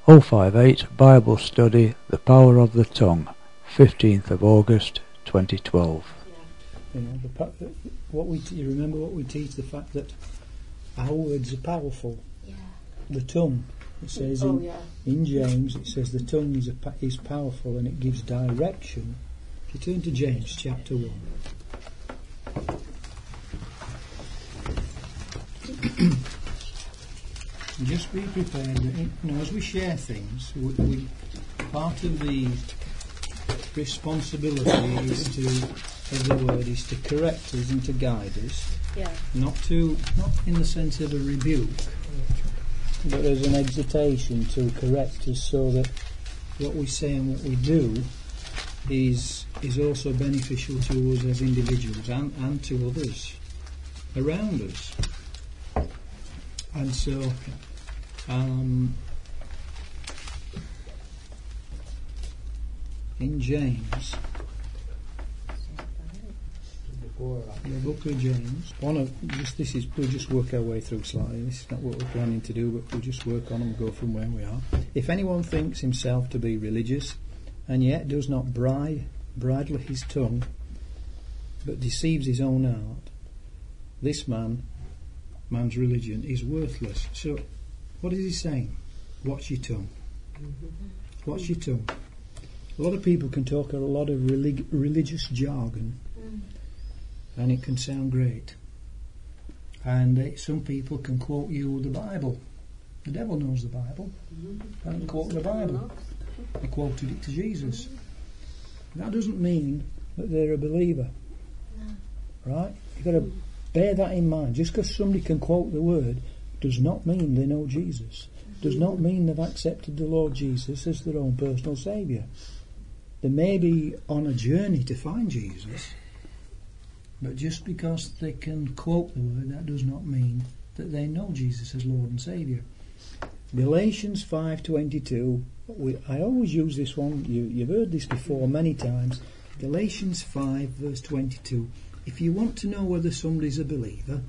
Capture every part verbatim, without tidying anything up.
oh five eight Bible Study, The Power of the Tongue, fifteenth of August twenty twelve. You know, the, what we t- you remember what we teach, the fact that our words are powerful. Yeah. The tongue, it says oh, in, yeah. in James, it says the tongue is a, is powerful and it gives direction. If you turn to James chapter one. Just be prepared that, you know, as we share things, we, we part of the responsibility is to, of the word, is to correct us and to guide us. Yeah. Not to, not in the sense of a rebuke, but as an exhortation to correct us, so that what we say and what we do is is also beneficial to us as individuals and, and to others around us. And so, um, in James, the book of James, one of just this is we'll just work our way through slightly. This is not what we're planning to do, but we'll just work on and go from where we are. If anyone thinks himself to be religious, and yet does not bridle bridle his tongue, but deceives his own heart, this man, man's religion is worthless. So, what is he saying? Watch your tongue. Watch your tongue. A lot of people can talk a lot of relig- religious jargon, and it can sound great. And uh, some people can quote you the Bible. The devil knows the Bible. And quote the Bible. They quoted it to Jesus. That doesn't mean that they're a believer. Right? You've got to bear that in mind. Just because somebody can quote the word does not mean they know Jesus. Does not mean they've accepted the Lord Jesus as their own personal Saviour. They may be on a journey to find Jesus, but just because they can quote the word, that does not mean that they know Jesus as Lord and Saviour. Galatians five twenty-two. We, I always use this one. You, you've heard this before many times. Galatians five verse twenty-two. If you want to know whether somebody's a believer,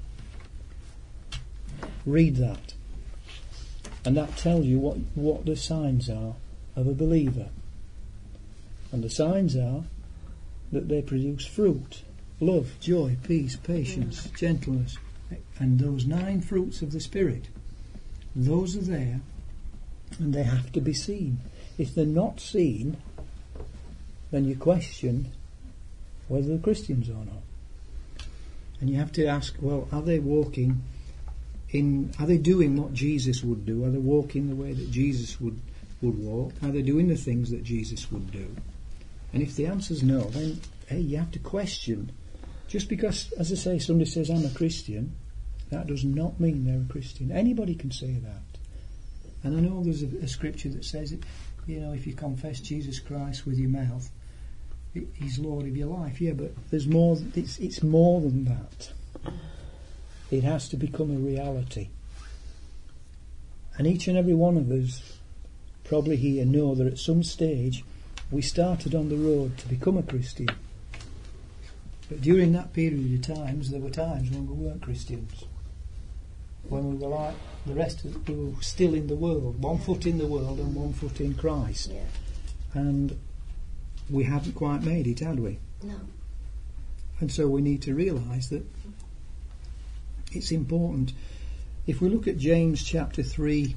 read that. And that tells you what, what the signs are of a believer. And the signs are that they produce fruit. Love, joy, peace, patience, mm. gentleness. And those nine fruits of the Spirit. Those are there. And they have to be seen. If they're not seen, then you question whether they're Christians or not. And you have to ask, well, are they walking in, are they doing what Jesus would do? Are they walking the way that Jesus would, would walk? Are they doing the things that Jesus would do? And if the answer's no, then, hey, you have to question. Just because, as I say, somebody says, I'm a Christian, that does not mean they're a Christian. Anybody can say that. And I know there's a, a scripture that says it, you know, if you confess Jesus Christ with your mouth, He's Lord of your life. Yeah, but there's more. It's it's more than that. It has to become a reality. And each and every one of us, probably here, know that at some stage we started on the road to become a Christian. But during that period of times, there were times when we weren't Christians. When we were like the rest of we were still in the world, one foot in the world and one foot in Christ. Yeah. And we haven't quite made it, had we? No. And so we need to realise that it's important. If we look at James chapter three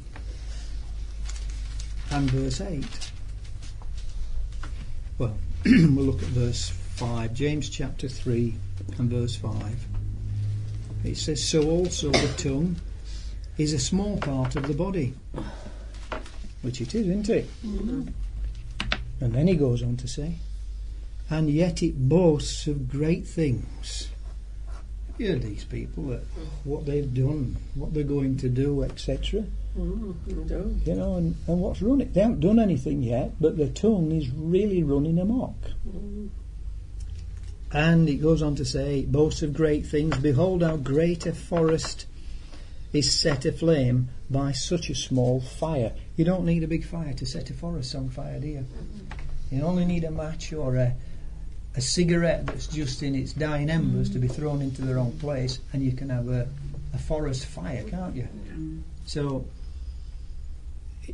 and verse eight, well, we'll look at verse five. James chapter three and verse five. It says, so also the tongue is a small part of the body. Which it is, isn't it? Mm-hmm. And then he goes on to say, and yet it boasts of great things. You hear these people, that what they've done, what they're going to do, et cetera. Mm-hmm. You know, and, and what's running? They haven't done anything yet, but the tongue is really running amok. Mm-hmm. And it goes on to say, it boasts of great things. Behold, how great a forest is set aflame by such a small fire. You don't need a big fire to set a forest on fire, do you? You only need a match or a, a cigarette that's just in its dying embers to be thrown into the wrong place, and you can have a, a forest fire, can't you? So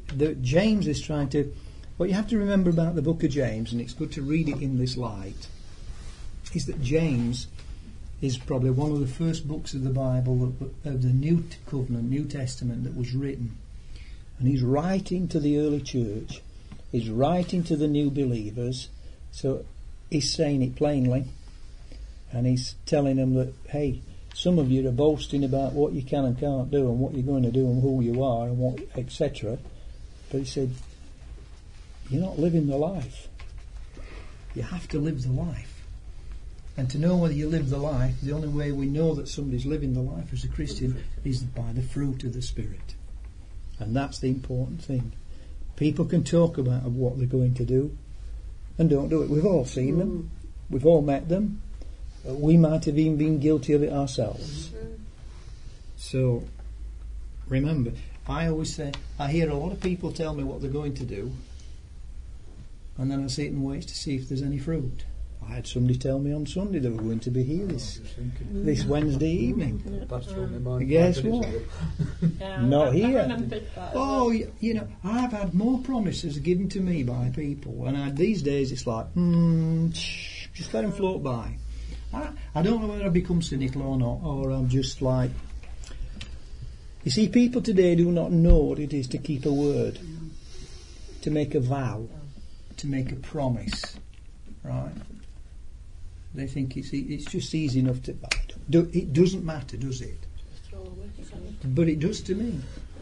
the, James is trying to... What you have to remember about the book of James, and it's good to read it in this light, is that James is probably one of the first books of the Bible, of the New Covenant, New Testament, that was written. And he's writing to the early church. He's writing to the new believers. So he's saying it plainly. And he's telling them that, hey, some of you are boasting about what you can and can't do and what you're going to do and who you are and what, et cetera. But he said, you're not living the life. You have to live the life. And to know whether you live the life, the only way we know that somebody's living the life as a Christian is by the fruit of the Spirit. And that's the important thing. People can talk about what they're going to do and don't do it. We've all seen them. We've all met them. We might have even been guilty of it ourselves. So, remember, I always say, I hear a lot of people tell me what they're going to do, and then I sit and wait to see if there's any fruit. I had somebody tell me on Sunday they were going to be here this, this Wednesday evening. Guess what? Yeah, Not I, here. I remembered that. Oh, you, you know, I've had more promises given to me by people, and I, these days it's like, hmm, just let them float by. I, I don't know whether I become cynical or not, or I'm just like... You see, people today do not know what it is to keep a word, to make a vow, to make a promise, right? They think it's it's just easy enough to... Do, it doesn't matter, does it? But it does to me.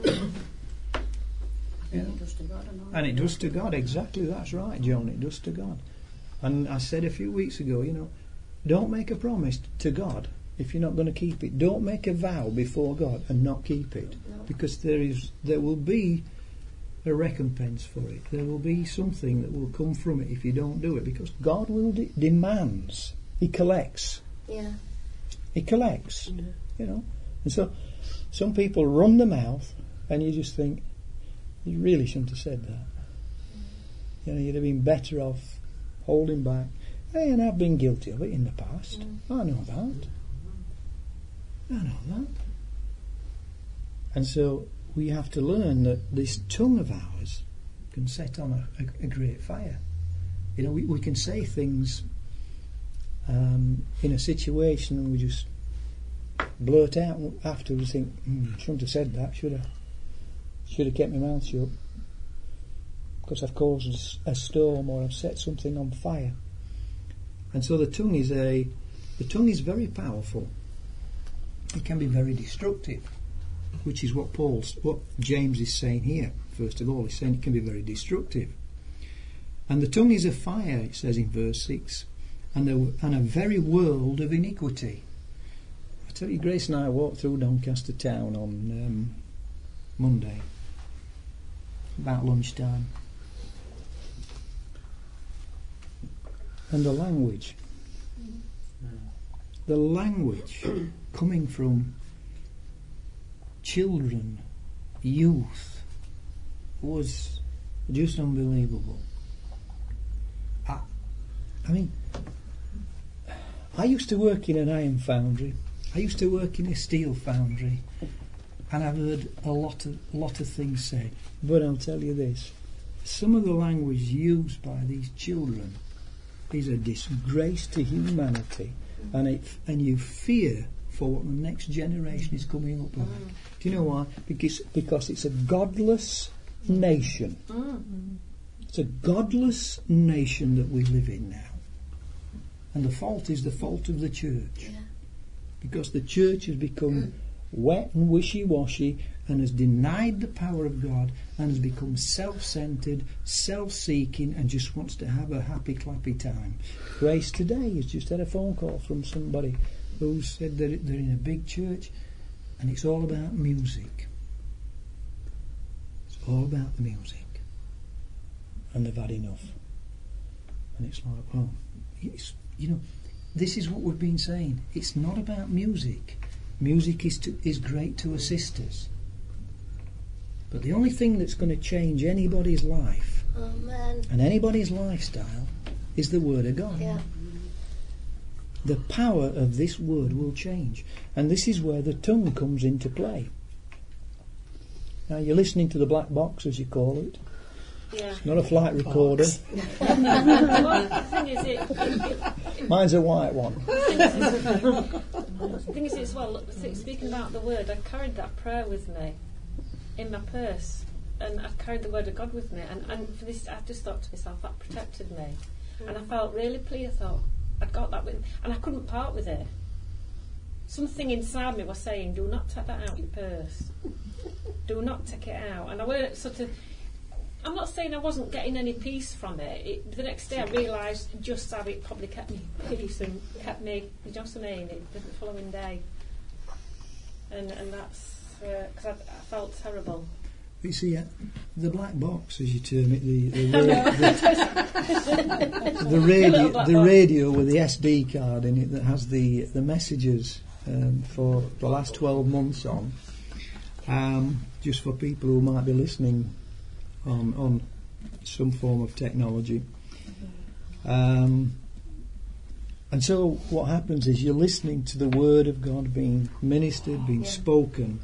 Yeah. And it does to God, exactly, that's right, John, it does to God. And I said a few weeks ago, you know, don't make a promise to God if you're not going to keep it. Don't make a vow before God and not keep it. No. Because there is there will be a recompense for it. There will be something that will come from it if you don't do it. Because God will de- demands. He collects. Yeah. He collects. Mm-hmm. You know. And so some people run the mouth and you just think, you really shouldn't have said that. Mm-hmm. You know, you'd have been better off holding back. Hey, and I've been guilty of it in the past. Mm. I know that. I know that. And so we have to learn that this tongue of ours can set on a, a, a great fire. You know, we, we can say things um, in a situation and we just blurt out and afterwards think, mm, shouldn't have said that, should have. Should have kept my mouth shut. Because I've caused a storm or I've set something on fire. And so the tongue is a, the tongue is very powerful. It can be very destructive, which is what Paul's, what James is saying here. First of all, he's saying it can be very destructive. And the tongue is a fire, it says in verse six, and a, and a very world of iniquity. I tell you, Grace and I walked through Doncaster town on um, Monday, about lunchtime. And the language, the language coming from children, youth, was just unbelievable. I, I mean, I used to work in an iron foundry. I used to work in a steel foundry, and I've heard a lot of a lot of things said. But I'll tell you this: some of the language used by these children is a disgrace to humanity, and it and you fear for what the next generation is coming up like. Mm. Do you know why? Because because it's a godless nation. Mm. It's a godless nation that we live in now, and the fault is the fault of the church, yeah. Because the church has become mm. wet and wishy-washy and has denied the power of God and has become self-centred, self-seeking, and just wants to have a happy clappy time. Grace today has just had a phone call from somebody who said that they're in a big church and it's all about music. It's all about the music. And they've had enough. And it's like, well, it's, you know, this is what we've been saying. It's not about music. Music is to, is great to assist us. But the only thing that's going to change anybody's life oh, man. and anybody's lifestyle is the Word of God. Yeah. The power of this Word will change. And this is where the tongue comes into play. Now you're listening to the black box, as you call it. Yeah. Not a flight recorder. Well, the thing is, it, it, it, Mine's a white one. the thing is, it's well. Look, speaking about the word, I carried that prayer with me in my purse, and I carried the word of God with me. And, and for this, I just thought to myself, that protected me, mm. and I felt really pleased. I thought I'd got that with me, and I couldn't part with it. Something inside me was saying, "Do not take that out your purse. Do not take it out." And I weren't sort of. I'm not saying I wasn't getting any peace from it. it the next day I realised just how it probably kept me peace and kept me, you know what I mean, it, the following day. And and that's, because uh, I, I felt terrible. You see, uh, the black box, as you term it, the the, ra- the, the radio, the radio with the S D card in it that has the, the messages um, for the last twelve months on, um, just for people who might be listening on on some form of technology. Um, and so what happens is you're listening to the Word of God being ministered, being yeah. spoken,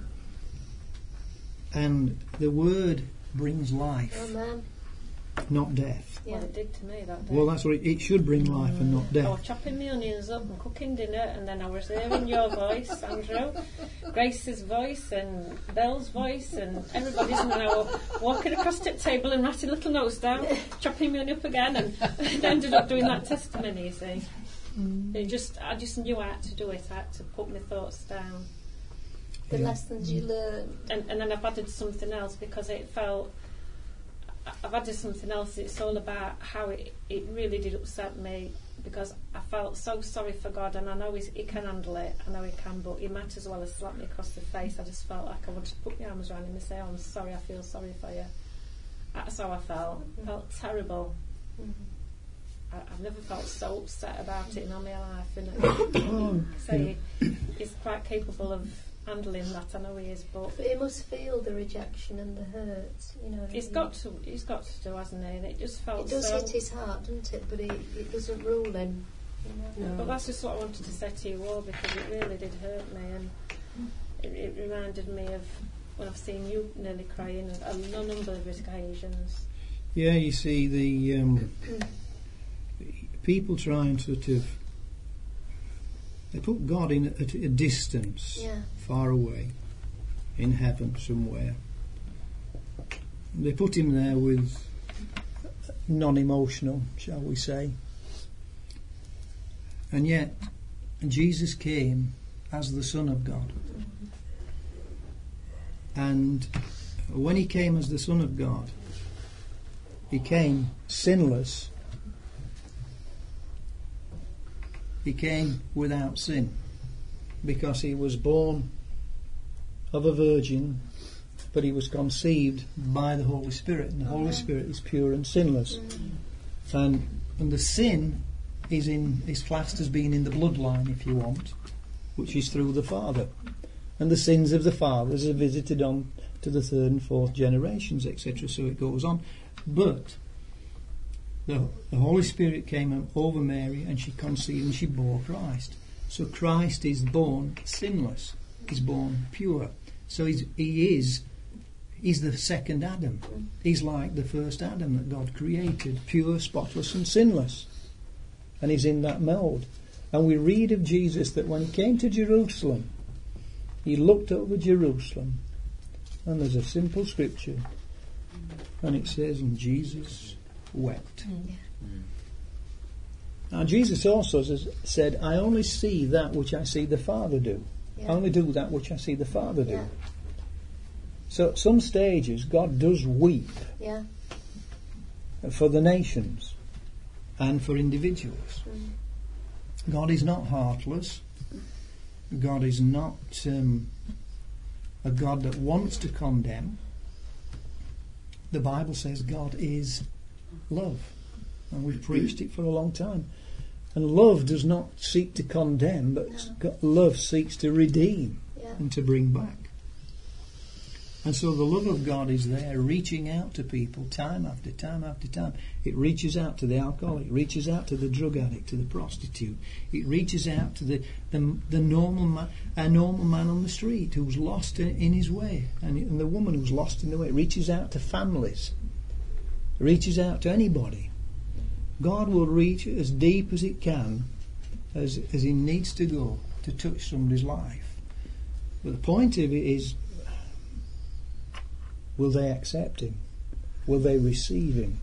and the Word brings life, Amen. Not death. Yeah, well, it did to me that day. Well, that's what it, it should bring life and not death. I was chopping my onions up and cooking dinner, and then I was hearing your voice, Andrew, Grace's voice, and Belle's voice, and everybody's, and I was walking across the table and writing little notes down, chopping my onion up again, and I ended up doing that testimony, you see. Mm. It just, I just knew I had to do it. I had to put my thoughts down. The yeah. lessons you learned. And, and then I've added something else because it felt... I've added something else. It's all about how it, it really did upset me because I felt so sorry for God, and I know he's, he can handle it. I know he can, but he might as well have slapped me across the face. I just felt like I wanted to put my arms around him and say, oh, I'm sorry, I feel sorry for you. That's how I felt. Mm-hmm. I felt terrible. Mm-hmm. I, I've never felt so upset about it in all my life. And I say he, he's quite capable of handling that. I know he is, but, but he must feel the rejection and the hurt, you know. He's got to. He's got to do, hasn't he? And it just felt. It does so hit his heart, doesn't it? But it, it doesn't rule him. You know? No. But that's just what I wanted to say to you all, because it really did hurt me, and it, it reminded me of when I've seen you nearly crying on a number of occasions. Yeah, you see the um, people trying to sort of. They put God in a, at a distance, yeah. far away, in heaven somewhere. They put him there with non-emotional, shall we say. And yet, Jesus came as the Son of God. And when he came as the Son of God, he came sinless. He came without sin because he was born of a virgin, but he was conceived by the Holy Spirit, and the Holy Spirit is pure and sinless. Mm-hmm. And and the sin is in is classed as being in the bloodline, if you want, which is through the Father. And the sins of the fathers are visited on to the third and fourth generations, et cetera. So it goes on. But The, the Holy Spirit came over Mary, and she conceived and she bore Christ. So Christ is born sinless. He's born pure. So he's, he is he's the second Adam. He's like the first Adam that God created, pure, spotless and sinless. And he's in that mould. And we read of Jesus that when he came to Jerusalem, he looked over Jerusalem, and there's a simple scripture, and it says, and Jesus wept. Mm. Now Jesus also says, said, I only see that which I see the Father do. Yeah. I only do that which I see the Father do. Yeah. So at some stages God does weep Yeah. for the nations and for individuals. Mm. God is not heartless. God is not um, a God that wants to condemn. The Bible says God is love, and we've preached it for a long time. And love does not seek to condemn, but No. God, love seeks to redeem Yeah. and to bring back. And so the love of God is there, reaching out to people time after time after time. It reaches out to the alcoholic, it reaches out to the drug addict, to the prostitute. It reaches out to the the, the normal man, a normal man on the street who's lost in, in his way, and, and the woman who's lost in the way. It reaches out to families. It reaches out to anybody. God will reach as deep as it can, as as He needs to go to touch somebody's life. But the point of it is, will they accept Him? Will they receive Him?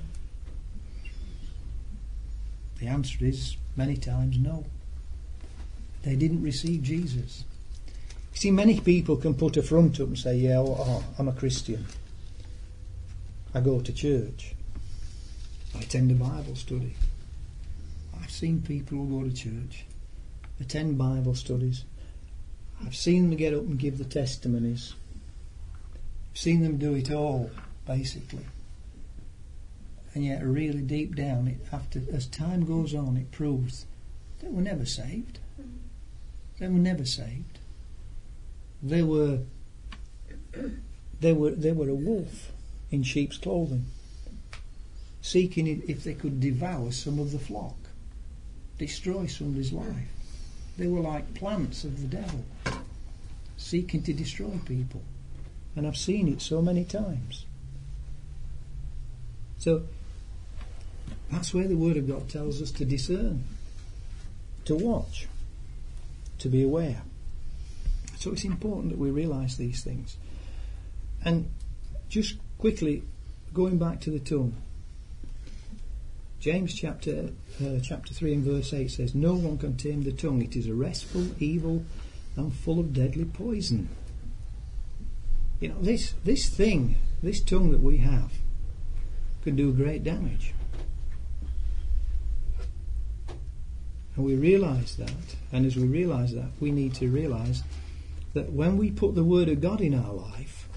The answer is many times no. They didn't receive Jesus. You see, many people can put a front up and say, yeah, well, oh, I'm a Christian. I go to church. I attend a Bible study. I've seen people who go to church, attend Bible studies. I've seen them get up and give the testimonies. I've seen them do it all, basically. And yet, really deep down, it, after as time goes on, it proves they were never saved. They were never saved. They were, they were, they were a wolf in sheep's clothing, seeking if they could devour some of the flock, destroy somebody's life. They were like plants of the devil, seeking to destroy people. And I've seen it so many times. So that's where the Word of God tells us to discern, to watch, to be aware. So it's important that we realise these things. And just quickly, going back to the tongue, James chapter uh, chapter three and verse eight says, no one can tame the tongue. It is a restful, evil, and full of deadly poison. You know, this this thing, this tongue that we have, can do great damage. And we realise that, and as we realise that, we need to realise that when we put the Word of God in our life,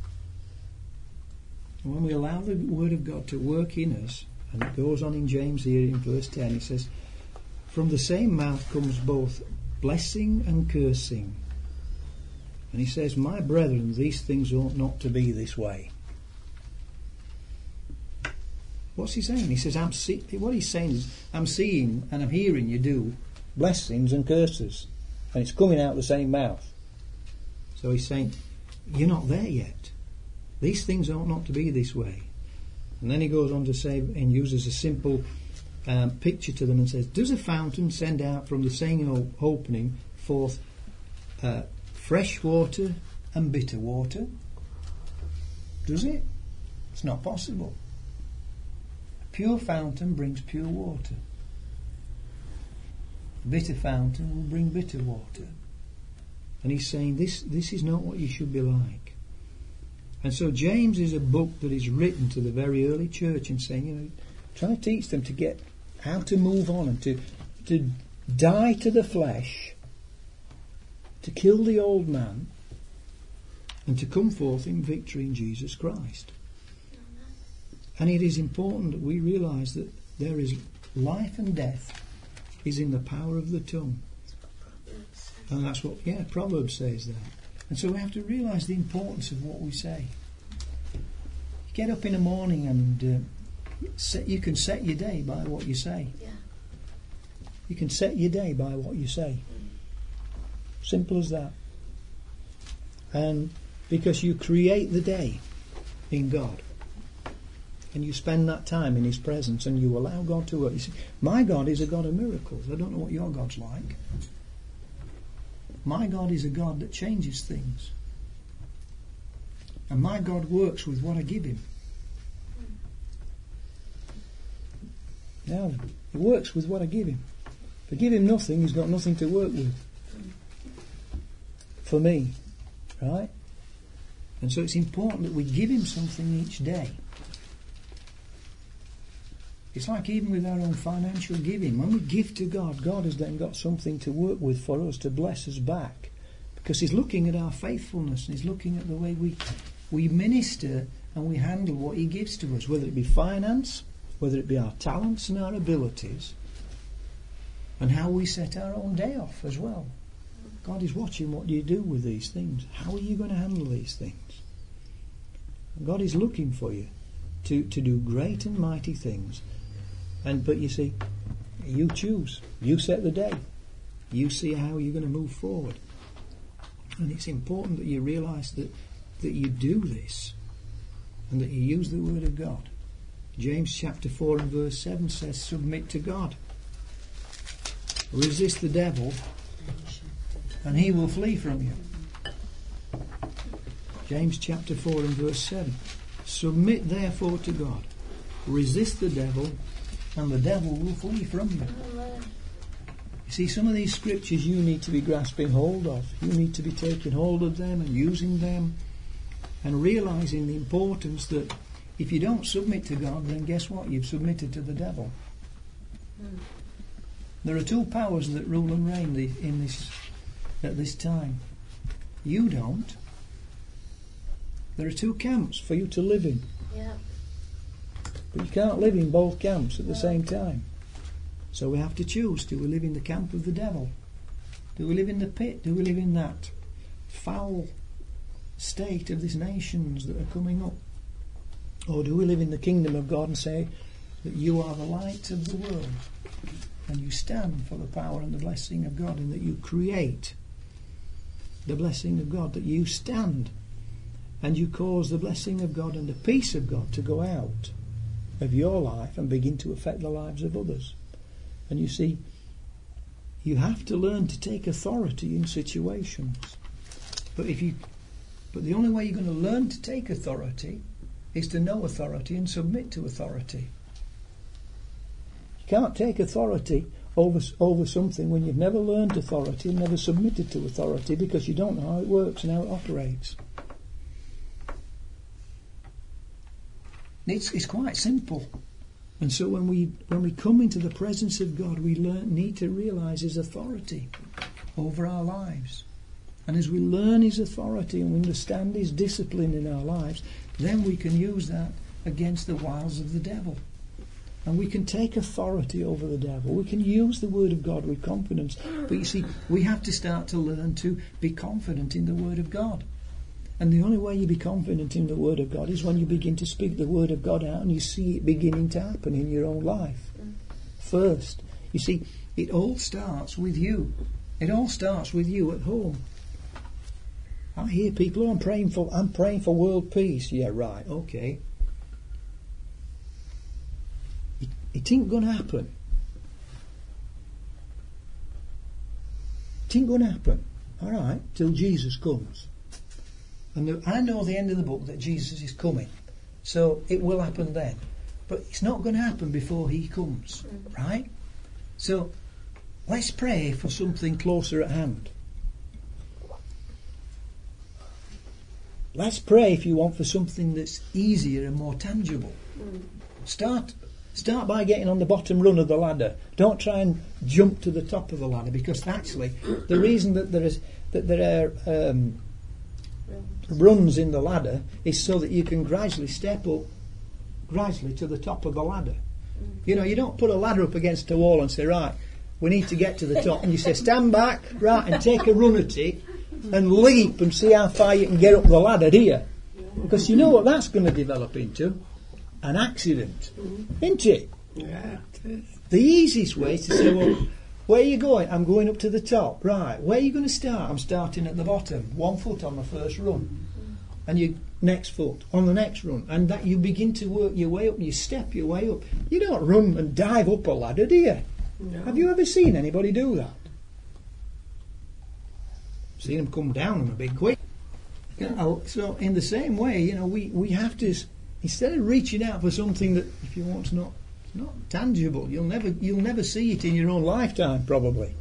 when we allow the Word of God to work in us, and it goes on in James here in verse ten, it says, from the same mouth comes both blessing and cursing. And he says, my brethren, these things ought not to be this way. What's he saying? He says, I'm see- what he's saying is, I'm seeing and I'm hearing you do blessings and curses. And it's coming out of the same mouth. So he's saying, you're not there yet. These things ought not to be this way. And then he goes on to say, and uses a simple um, picture to them and says, does a fountain send out from the same opening forth uh, fresh water and bitter water? Does it? It's not possible. A pure fountain brings pure water. A bitter fountain will bring bitter water. And he's saying this, this is not what you should be like. And so James is a book that is written to the very early church and saying, you know, try to teach them to get how to move on and to to die to the flesh, to kill the old man, and to come forth in victory in Jesus Christ. And it is important that we realise that there is life and death is in the power of the tongue. And that's what, yeah, Proverbs says that. And so we have to realise the importance of what we say. You get up in the morning and uh, set, you can set your day by what you say. Yeah. You can set your day by what you say. Simple as that. And because you create the day in God. And you spend that time in His presence and you allow God to work. You see, my God is a God of miracles. I don't know what your God's like. My God is a God that changes things. And my God works with what I give Him. Now, He works with what I give Him. If I give Him nothing, He's got nothing to work with. For me. Right? And so it's important that we give Him something each day. It's like even with our own financial giving. When we give to God, God has then got something to work with for us to bless us back. Because He's looking at our faithfulness and He's looking at the way we we minister and we handle what He gives to us, whether it be finance, whether it be our talents and our abilities, and how we set our own day off as well. God is watching what you do with these things. How are you going to handle these things? God is looking for you to, to do great and mighty things. And but you see, you choose. You set the day. You see how you're going to move forward. And it's important that you realise that, that you do this and that you use the Word of God. James chapter four and verse seven says, submit to God. Resist the devil and he will flee from you. James chapter four and verse seven. Submit therefore to God. Resist the devil and the devil will flee from you. You see, some of these scriptures you need to be grasping hold of. You need to be taking hold of them and using them and realising the importance that if you don't submit to God, then guess what? You've submitted to the devil. Mm. There are two powers that rule and reign the, in this at this time. You don't. There are two camps for you to live in. Yeah. But you can't live in both camps at the same time. So we have to choose. Do we live in the camp of the devil? Do we live in the pit? Do we live in that foul state of these nations that are coming up? Or do we live in the kingdom of God and say that you are the light of the world and you stand for the power and the blessing of God, and that you create the blessing of God, that you stand and you cause the blessing of God and the peace of God to go out of your life and begin to affect the lives of others? And you see, you have to learn to take authority in situations. But if you, but the only way you're going to learn to take authority is to know authority and submit to authority. You can't take authority over over something when you've never learned authority and never submitted to authority, because you don't know how it works and how it operates. It's it's quite simple. And so when we when we come into the presence of God, we learn, need to realise His authority over our lives. And as we learn His authority and we understand His discipline in our lives, then we can use that against the wiles of the devil. And we can take authority over the devil. We can use the Word of God with confidence. But you see, we have to start to learn to be confident in the Word of God. And the only way you be confident in the Word of God is when you begin to speak the Word of God out and you see it beginning to happen in your own life. First, you see, it all starts with you. It all starts with you at home. I hear people, oh, I'm praying for, I'm praying for world peace. Yeah, right, okay. It, it ain't going to happen. It ain't going to happen. All right, till Jesus comes. And the, I know the end of the book that Jesus is coming. So it will happen then. But it's not going to happen before He comes. Right? So let's pray for something closer at hand. Let's pray, if you want, for something that's easier and more tangible. Start start by getting on the bottom rung of the ladder. Don't try and jump to the top of the ladder, because actually the reason that there is that there are um, rungs in the ladder is so that you can gradually step up gradually to the top of the ladder. You know, you don't put a ladder up against a wall and say, right, we need to get to the top, and you say, stand back, right, and take a run at it and leap and see how far you can get up the ladder, do you? Because you know what that's going to develop into? An accident, isn't it? Yeah, it is. The easiest way is to say, well, where are you going? I'm going up to the top. Right, where are you going to start? I'm starting at the bottom, one foot on the first run, and your next foot on the next run, and that you begin to work your way up, and you step your way up. You don't run and dive up a ladder, do you? No. Have you ever seen anybody do that? Seen them come down them a bit quick. You know, so in the same way, you know, we, we have to, instead of reaching out for something that, if you want, is not not tangible, you'll never you'll never see it in your own lifetime, probably.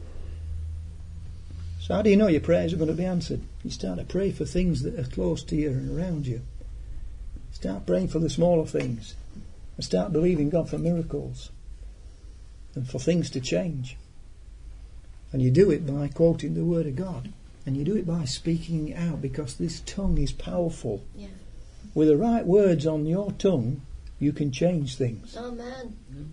So how do you know your prayers are going to be answered? You start to pray for things that are close to you and around you. Start praying for the smaller things, and start believing God for miracles and for things to change. And you do it by quoting the Word of God. And you do it by speaking it out, because this tongue is powerful. Yeah. With the right words on your tongue, you can change things. Amen.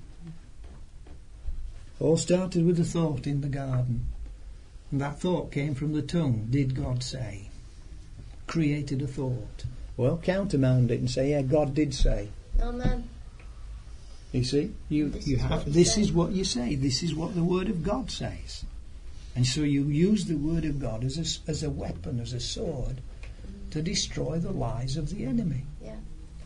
All started with a thought in the garden. And that thought came from the tongue. Did God say? Created a thought. Well, countermand it and say, yeah, God did say. Amen. You see, you This you is have. what you This say. is what you say. This is what the Word of God says, and so you use the Word of God as a, as a weapon, as a sword, to destroy the lies of the enemy. Yeah.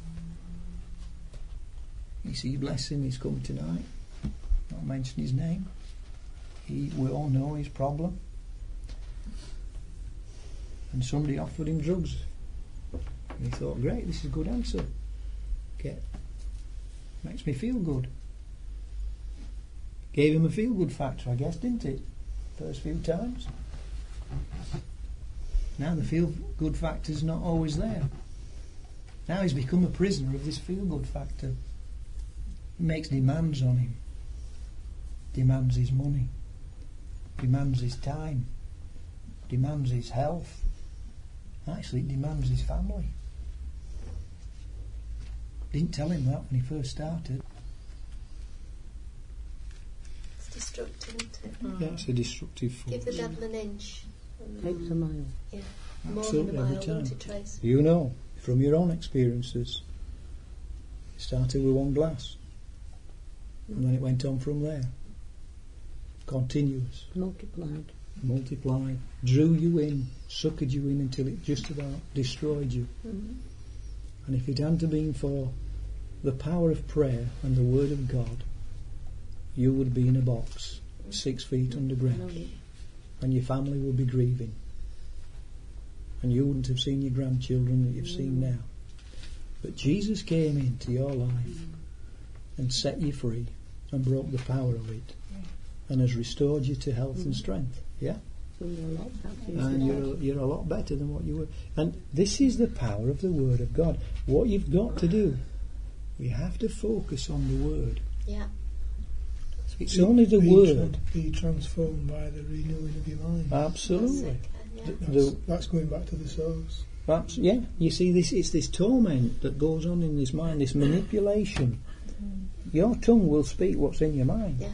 You see, bless him. He's come tonight. Not mention his name. He, we all know his problem, and somebody offered him drugs, and he thought, "Great, this is a good answer. Get makes me feel good." Gave him a feel-good factor, I guess, didn't it? First few times. Now the feel-good factor's not always there. Now he's become a prisoner of this feel-good factor. It makes demands on him. Demands his money. Demands his time. Demands his health. Actually, it demands his family. Didn't tell him that when he first started. It's destructive, isn't it? Mm. Yeah, it's a destructive force. Give the devil an inch. and- Takes a mile. Yeah. More Absolutely, than a every mile, time. won't it, Trace? You know, from your own experiences, it started with one glass, and then it went on from there. Continuous, Multiplied. multiplied, drew you in, sucked you in until it just about destroyed you. Mm-hmm. And if it hadn't been for the power of prayer and the Word of God, you would be in a box, six feet underground, and your family would be grieving. And you wouldn't have seen your grandchildren that you've mm. seen now. But Jesus came into your life mm. and set you free and broke the power of it and has restored you to health mm. and strength. Yeah? So you're a lot better. And you're, you're a lot better than what you were. And this is the power of the Word of God. What you've got to do, you have to focus on the Word. Yeah. It's Be- only the be Word. Tra- be transformed by the renewing of your mind. Absolutely. Yeah. Th- The- That's, that's going back to the source. That's, yeah, you see, this it's this torment that goes on in this mind, this manipulation. Your tongue will speak what's in your mind. Yeah.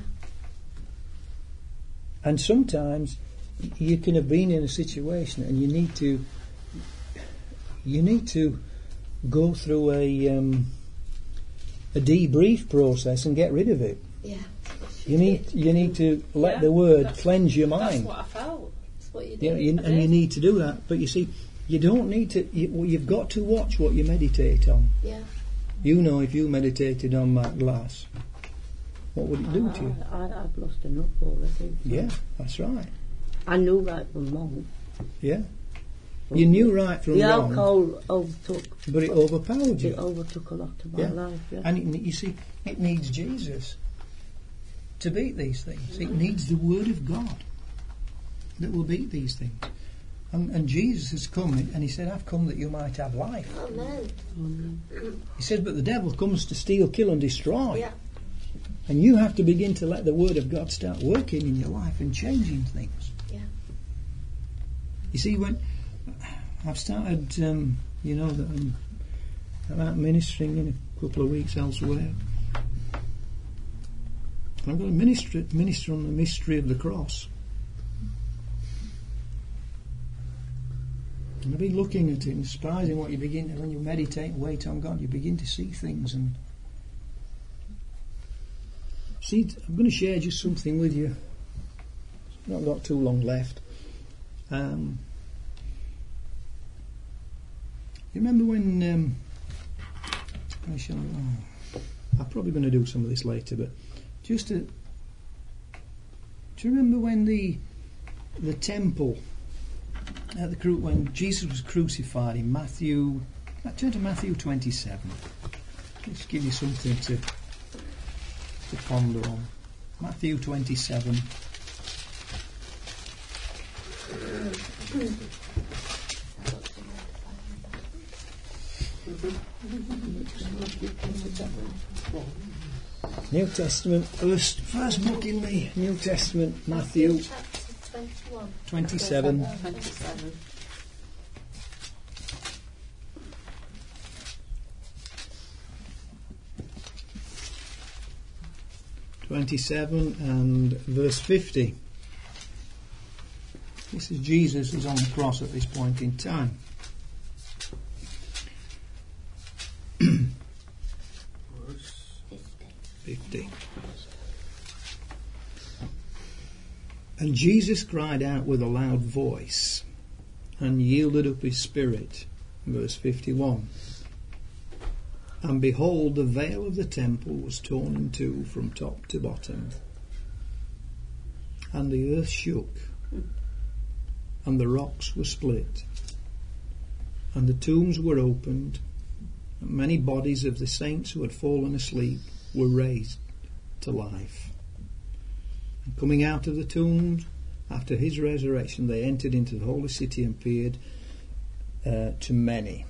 And sometimes y- you can have been in a situation and you need to you need to go through a um, a debrief process and get rid of it. Yeah. You need you need to let Yeah, the Word that's- cleanse your That's mind. what I felt. That's what you do. You know, you, I and you did. need to do that. But you see, you don't need to. You, well, you've got to watch what you meditate on. Yeah. You know, if you meditated on that glass, what would it do to you? I, I, I've lost enough already. Yeah, that's right. I knew right from wrong. Yeah, you knew right from The wrong, alcohol overtook. but it overpowered It you. overtook a lot of my Yeah. life. Yeah. And it, you see, it needs Jesus to beat these things. It needs the Word of God that will beat these things. And, and Jesus has come and he said, "I've come that you might have life." Amen. Um, He says, but the devil comes to steal, kill and destroy. Yeah. And you have to begin to let the Word of God start working in your life and changing things. Yeah. You see, when I've started, um, you know, that I'm, I'm out ministering in a couple of weeks elsewhere. And I'm going to minister, minister on the mystery of the cross. And I've been looking at it and surprising what you begin to, when you meditate and wait on God, you begin to see things. And see, I'm going to share just something with you. I've not got too long left. Um, you remember when um, I shall, oh, I'm probably going to do some of this later, but just to, do you remember when the the temple at the cru- when Jesus was crucified in Matthew? I turn to Matthew twenty-seven. Let's give you something to to ponder on. Matthew twenty-seven. New Testament, first, first book in the New Testament, Matthew Chapter twenty-one. twenty-seven. twenty-seven. twenty-seven and verse fifty. This is Jesus who's on the cross at this point in time. And Jesus cried out with a loud voice and yielded up his spirit. Verse fifty-one. And behold, the veil of the temple was torn in two from top to bottom, and the earth shook, and the rocks were split, and the tombs were opened, and many bodies of the saints who had fallen asleep were raised to life. And coming out of the tombs after his resurrection, they entered into the holy city and appeared uh, to many.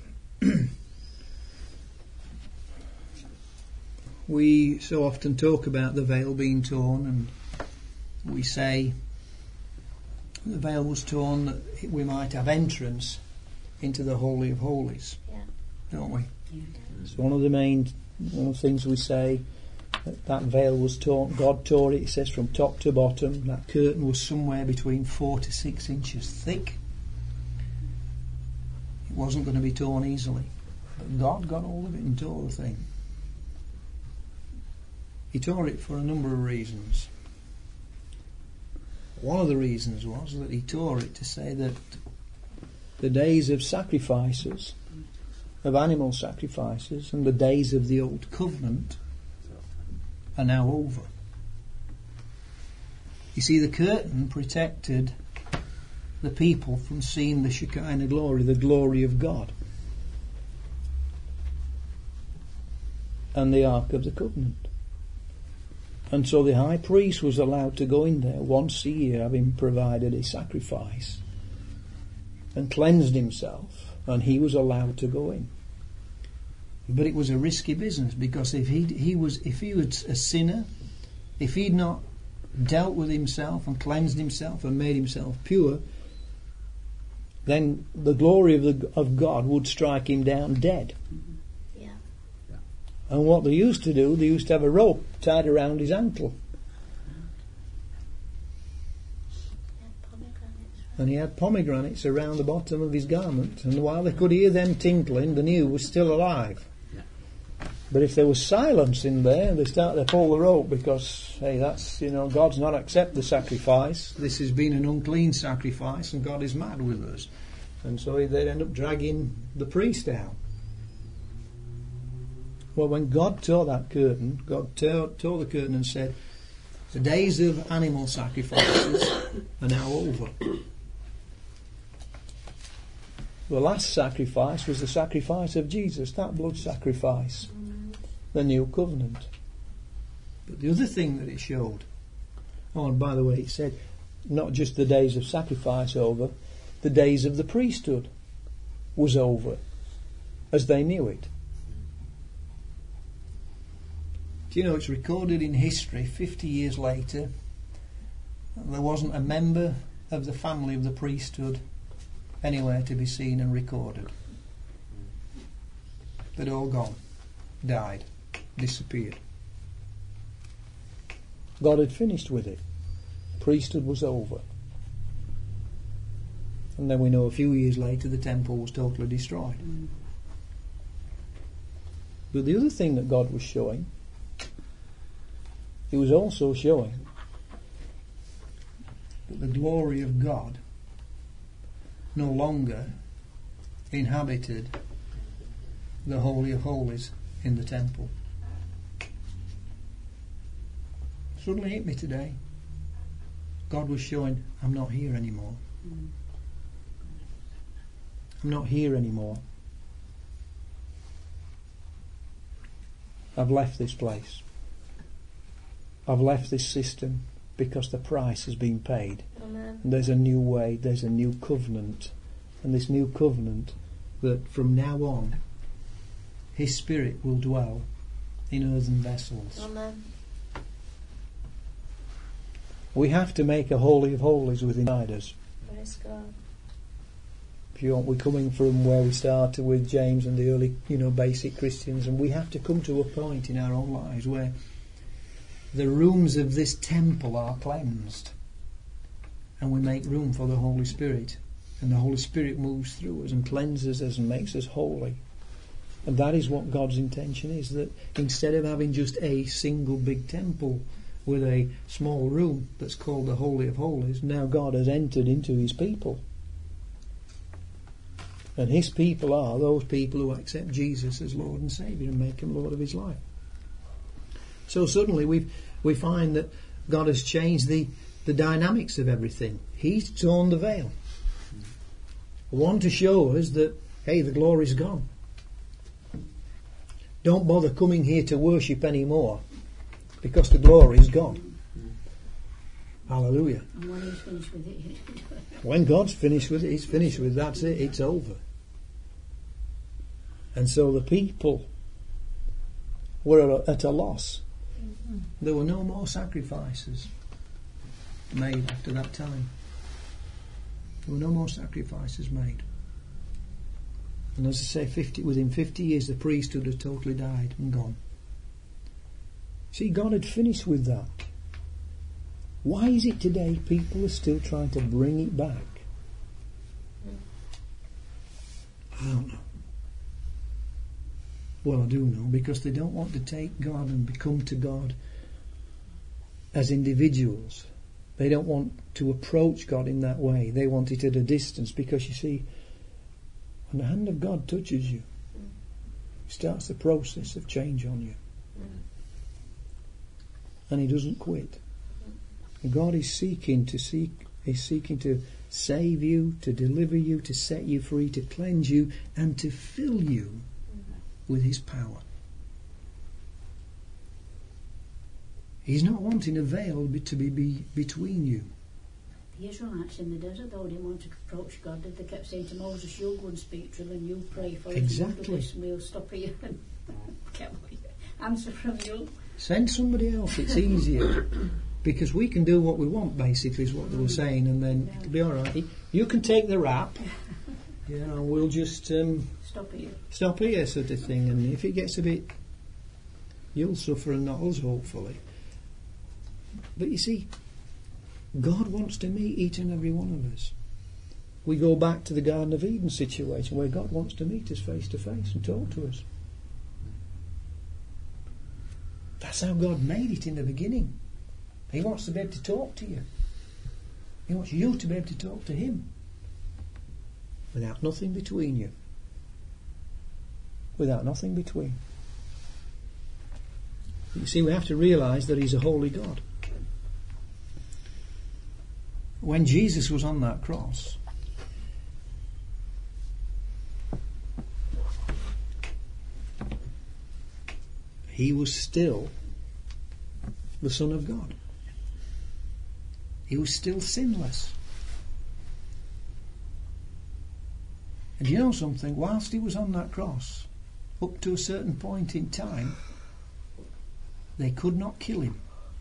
We so often talk about the veil being torn, and we say the veil was torn that we might have entrance into the Holy of Holies, Yeah. don't we? Yeah. It's one of the main one of the things we say, that, that veil was torn. God tore it, it says, from top to bottom. That curtain was somewhere between four to six inches thick. It wasn't going to be torn easily. But God got hold of it and tore the thing. He tore it for a number of reasons. One of the reasons was that he tore it to say that the days of sacrifices, of animal sacrifices, and the days of the old covenant are now over. You see, the curtain protected the people from seeing the Shekinah glory, the glory of God, and the Ark of the Covenant. And so the high priest was allowed to go in there once a year, having provided a sacrifice and cleansed himself, and he was allowed to go in. But it was a risky business, because if he he was if he was a sinner, if he'd not dealt with himself and cleansed himself and made himself pure, then the glory of the of God would strike him down dead. Yeah. And what they used to do, they used to have a rope tied around his ankle, Yeah, pomegranates. and he had pomegranates around the bottom of his garment, and while they could hear them tinkling, they knew he was still alive. But if there was silence in there, they started to pull the rope, because, hey, that's, you know, God's not accept the sacrifice. This has been an unclean sacrifice, and God is mad with us. And so they'd end up dragging the priest out. Well, when God tore that curtain, God tore, tore the curtain and said, the days of animal sacrifices are now over. The last sacrifice was the sacrifice of Jesus, that blood sacrifice, the new covenant. But the other thing that it showed, oh, and by the way, it said not just the days of sacrifice over, the days of the priesthood was over, as they knew it. Do you know, it's recorded in history, fifty years later, there wasn't a member of the family of the priesthood anywhere to be seen and recorded. They'd all gone, died, disappeared. God had finished with it. Priesthood was over. And then we know a few years later the temple was totally destroyed. Mm. But the other thing that God was showing, He was also showing that the glory of God no longer inhabited the Holy of Holies in the temple. Suddenly hit me today. God was showing, I'm not here anymore. Mm. I'm not here anymore. I've left this place. I've left this system because the price has been paid. Amen. And there's a new way, there's a new covenant. And this new covenant, that from now on, His Spirit will dwell in earthen vessels. Amen. We have to make a holy of holies within us. Praise God. If you want, we're coming from where we started with James and the early, you know, basic Christians, and we have to come to a point in our own lives where the rooms of this temple are cleansed, and we make room for the Holy Spirit, and the Holy Spirit moves through us and cleanses us and makes us holy. And that is what God's intention is, that instead of having just a single big temple with a small room that's called the Holy of Holies. Now God has entered into his people. And his people are those people who accept Jesus as Lord and Saviour and make him Lord of his life. So suddenly we we find that God has changed the, the dynamics of everything. He's torn the veil. One, to show us that, hey, the glory's gone. Don't bother coming here to worship anymore, because the glory's gone. Hallelujah. And when he's finished with it, when God's finished with it, he's finished with it. That's it. It's over. And so the people were at a loss. Mm-hmm. There were no more sacrifices made after that time. There were no more sacrifices made. And as I say, fifty, within fifty years the priesthood had totally died and gone. See, God had finished with that. Why is it today people are still trying to bring it back? I don't know. Well, I do know, because they don't want to take God and become to God as individuals. They don't want to approach God in that way. They want it at a distance, because you see, when the hand of God touches you, it starts the process of change on you. And he doesn't quit. And God is seeking to seek, is seeking to save you, to deliver you, to set you free, to cleanse you, and to fill you with his power. He's not wanting a veil to be, be between you. The Israelites in the desert, though, didn't want to approach God. They kept saying to Moses, "You go and speak to them, and you pray for us. Exactly. And we'll stop here and get answer from you." Send somebody else. It's easier. Because we can do what we want, basically, is what they were saying, and then it'll be all right. You can take the rap, you know, we'll just um, stop here. Stop here, sort of thing. And if it gets a bit, you'll suffer and not us, hopefully. But you see, God wants to meet each and every one of us. We go back to the Garden of Eden situation, where God wants to meet us face to face and talk to us. That's how God made it in the beginning. He wants to be able to talk to you. He wants you to be able to talk to him. Without nothing between you. Without nothing between. You see, we have to realise that he's a holy God. When Jesus was on that cross, he was still the Son of God. He was still sinless. And you know something? Whilst he was on that cross, up to a certain point in time, they could not kill him.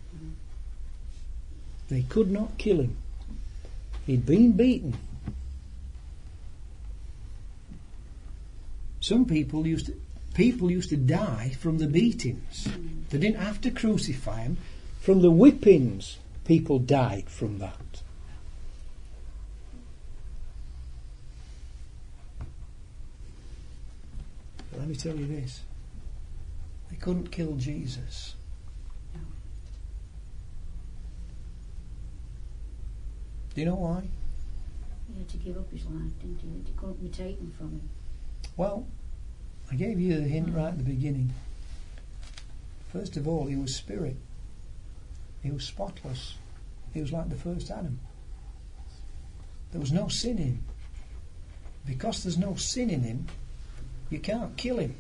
They could not kill him. He'd been beaten. Some people used to, people used to die from the beatings. They didn't have to crucify him. From the whippings, people died from that. But let me tell you this. They couldn't kill Jesus. Do you know why? He had to give up his life, didn't he? It couldn't be taken from him. Well, I gave you the hint right at the beginning. First of all, he was spirit. He was spotless. He was like the first Adam. There was no sin in him. Because there's no sin in him, you can't kill him.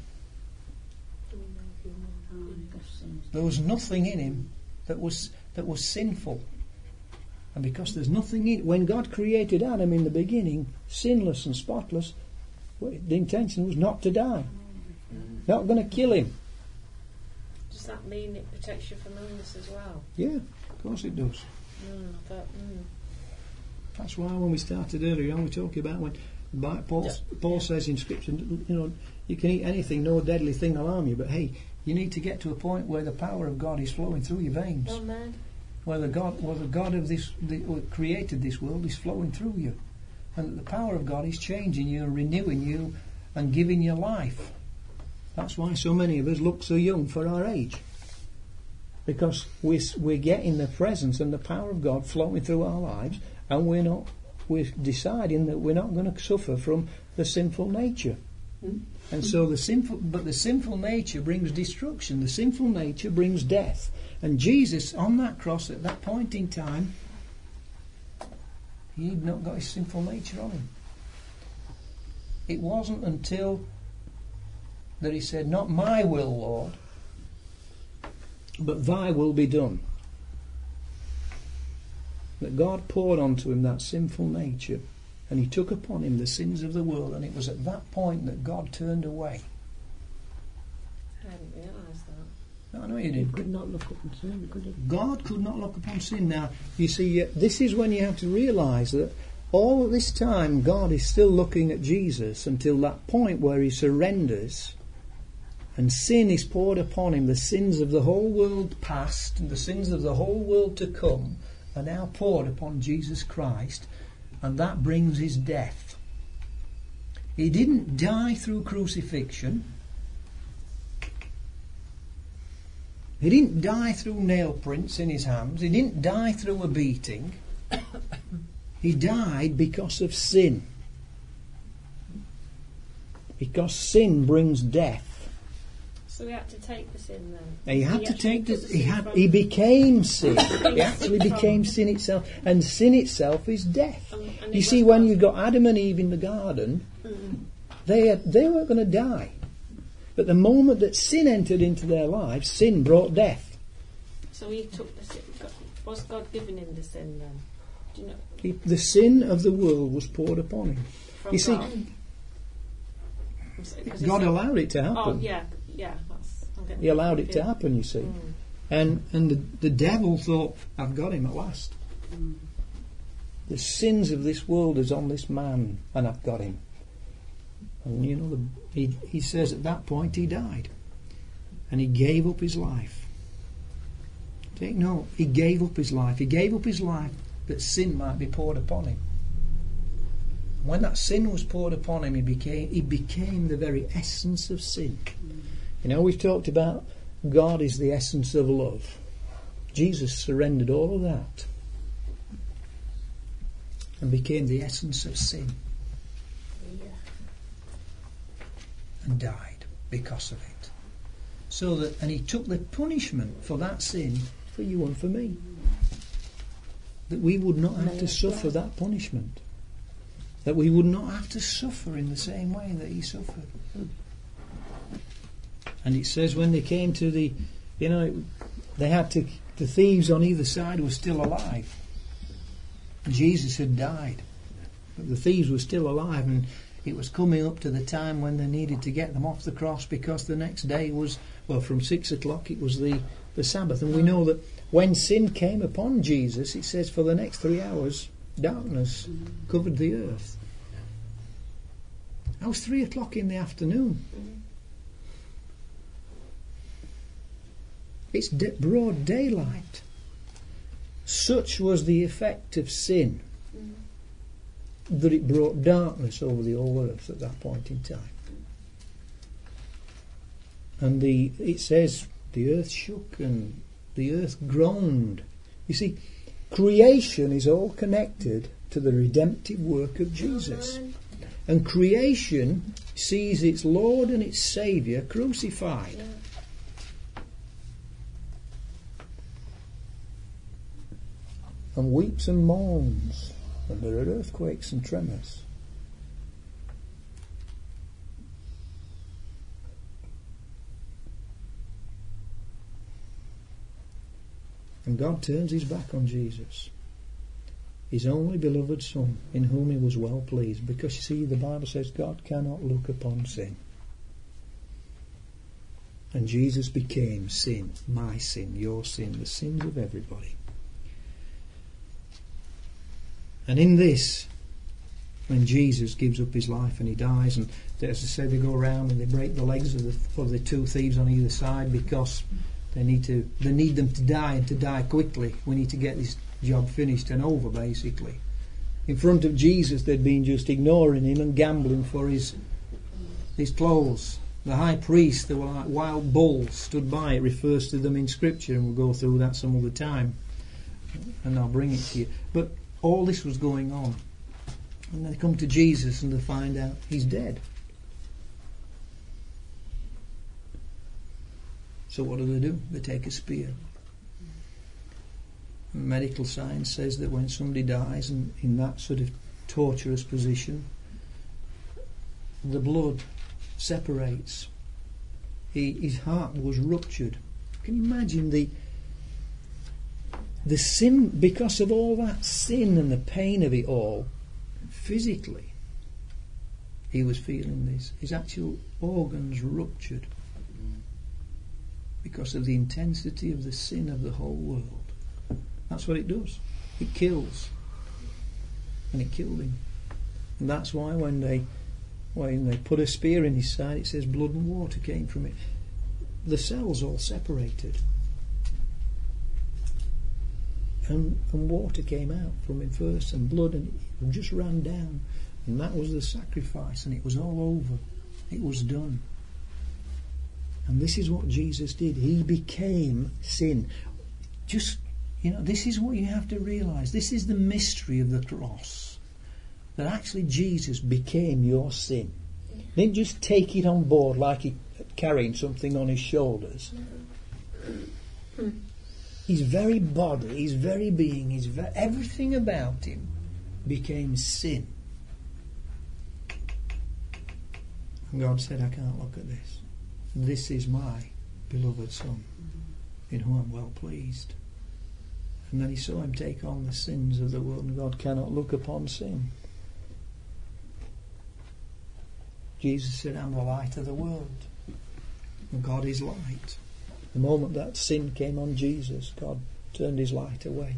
There was nothing in him that was that was sinful. And because there's nothing in, when God created Adam in the beginning, sinless and spotless, the intention was not to die. Not going to kill him. Does that mean it protects you from illness as well? Yeah, of course it does. Mm, but, mm. That's why when we started earlier on, we talked about when Paul, Yeah. Paul says in Scripture, you know, you can eat anything, no deadly thing will harm you. But hey, you need to get to a point where the power of God is flowing through your veins. Oh, man. Where the God, where the God of this, the, who created this world, is flowing through you, and that the power of God is changing you and renewing you and giving you life. That's why so many of us look so young for our age. because we're, we're getting the presence and the power of God flowing through our lives, and we're not, we're deciding that we're not going to suffer from the sinful nature. Mm. And so the sinful, but the sinful nature brings destruction. The sinful nature brings death. And Jesus, on that cross at that point in time, he'd not got his sinful nature on him. It wasn't until that he said, "Not my will, Lord, but thy will be done," that God poured onto him that sinful nature, and he took upon him the sins of the world. And it was at that point that God turned away. I didn't realise that. No, I know you He did. could not look upon sin, could he? God could not look upon sin. Now, you see, uh, this is when you have to realise that all this time God is still looking at Jesus until that point where he surrenders and sin is poured upon him. The sins of the whole world past and the sins of the whole world to come are now poured upon Jesus Christ, and that brings his death. He didn't die through crucifixion. He didn't die through nail prints in his hands. He didn't die through a beating. He died because of sin. Because sin brings death. So he had to take the sin then. He had He to actually take the. took the He sin had. from- He became sin. He He actually took became from- sin itself, and sin itself is death. And- and You it see, was when God. you've got Adam and Eve in the garden, Mm. they had, they weren't going to die, but the moment that sin entered into their lives, sin brought death. So he took the sin. God- Was God giving him the sin then? Do you know? He, the sin of the world was poured upon him. From You see, God? I'm sorry, 'cause he God said- allowed it to happen. Oh yeah, yeah. That's, I'm getting He allowed it to confused. happen. You see, Mm. and and the, the devil thought, "I've got him at last." The sins of this world is on this man, and I've got him. And you know, the, he he says at that point he died, and he gave up his life. Take note, he gave up his life. He gave up his life that sin might be poured upon him. When that sin was poured upon him, he became he became the very essence of sin. You know, we've talked about God is the essence of love. Jesus surrendered all of that and became the essence of sin and died because of it. So that, and he took the punishment for that sin for you and for me. That we would not have to suffer that punishment. That we would not have to suffer in the same way that he suffered. And it says when they came to the, you know, they had to, the thieves on either side were still alive. Jesus had died, but the thieves were still alive, and it was coming up to the time when they needed to get them off the cross, because the next day was, well, from six o'clock it was the, the Sabbath. And we know that when sin came upon Jesus, it says for the next three hours darkness covered the earth. That was three o'clock in the afternoon. It's de- broad daylight. Such was the effect of sin that it brought darkness over the whole earth at that point in time. And the it says the earth shook and the earth groaned. You see, creation is all connected to the redemptive work of Jesus. And creation sees its Lord and its Saviour crucified. Yeah. And weeps and moans, and there are earthquakes and tremors. And God turns his back on Jesus, his only beloved Son, in whom he was well pleased. Because you see, the Bible says God cannot look upon sin. And Jesus became sin, my sin, your sin, the sins of everybody. And in this, when Jesus gives up his life and he dies, and as I said, they go around and they break the legs of the, of the two thieves on either side, because they need to they need them to die, and to die quickly. We need to get this job finished and over, basically. In front of Jesus, they'd been just ignoring him and gambling for his his clothes. The high priests, they were like wild bulls, stood by. It refers to them in Scripture, and we'll go through that some other time. And I'll bring it to you. But all this was going on. And they come to Jesus and they find out he's dead. So what do they do? They take a spear. Medical science says that when somebody dies and in that sort of torturous position, the blood separates. He, his heart was ruptured. Can you imagine the the sin, because of all that sin and the pain of it all, physically he was feeling this. His actual organs ruptured because of the intensity of the sin of the whole world. That's what it does. It kills. And it killed him. And that's why when they when they put a spear in his side, it says blood and water came from it. The cells all separated. And, and water came out from him first, and blood, and it just ran down. And that was the sacrifice, and it was all over. It was done. And this is what Jesus did. He became sin. Just, you know, this is what you have to realise. This is the mystery of the cross. That actually Jesus became your sin. He didn't just take it on board like he carrying something on his shoulders. His very body, his very being, his ve- everything about him became sin. And God said, I can't look at this. This is my beloved Son, in whom I'm well pleased. And then he saw him take on the sins of the world, and God cannot look upon sin. Jesus said, I'm the light of the world. And God is light. The moment that sin came on Jesus, God turned his light away.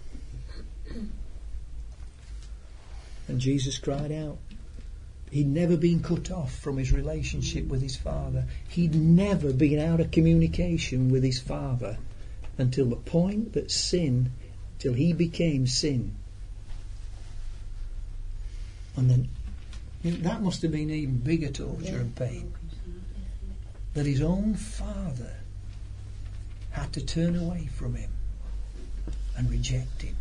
And Jesus cried out. He'd never been cut off from his relationship with his Father. He'd never been out of communication with his Father until the point that sin, till he became sin. And then that must have been even bigger torture and pain. That his own Father had to turn away from him and reject him.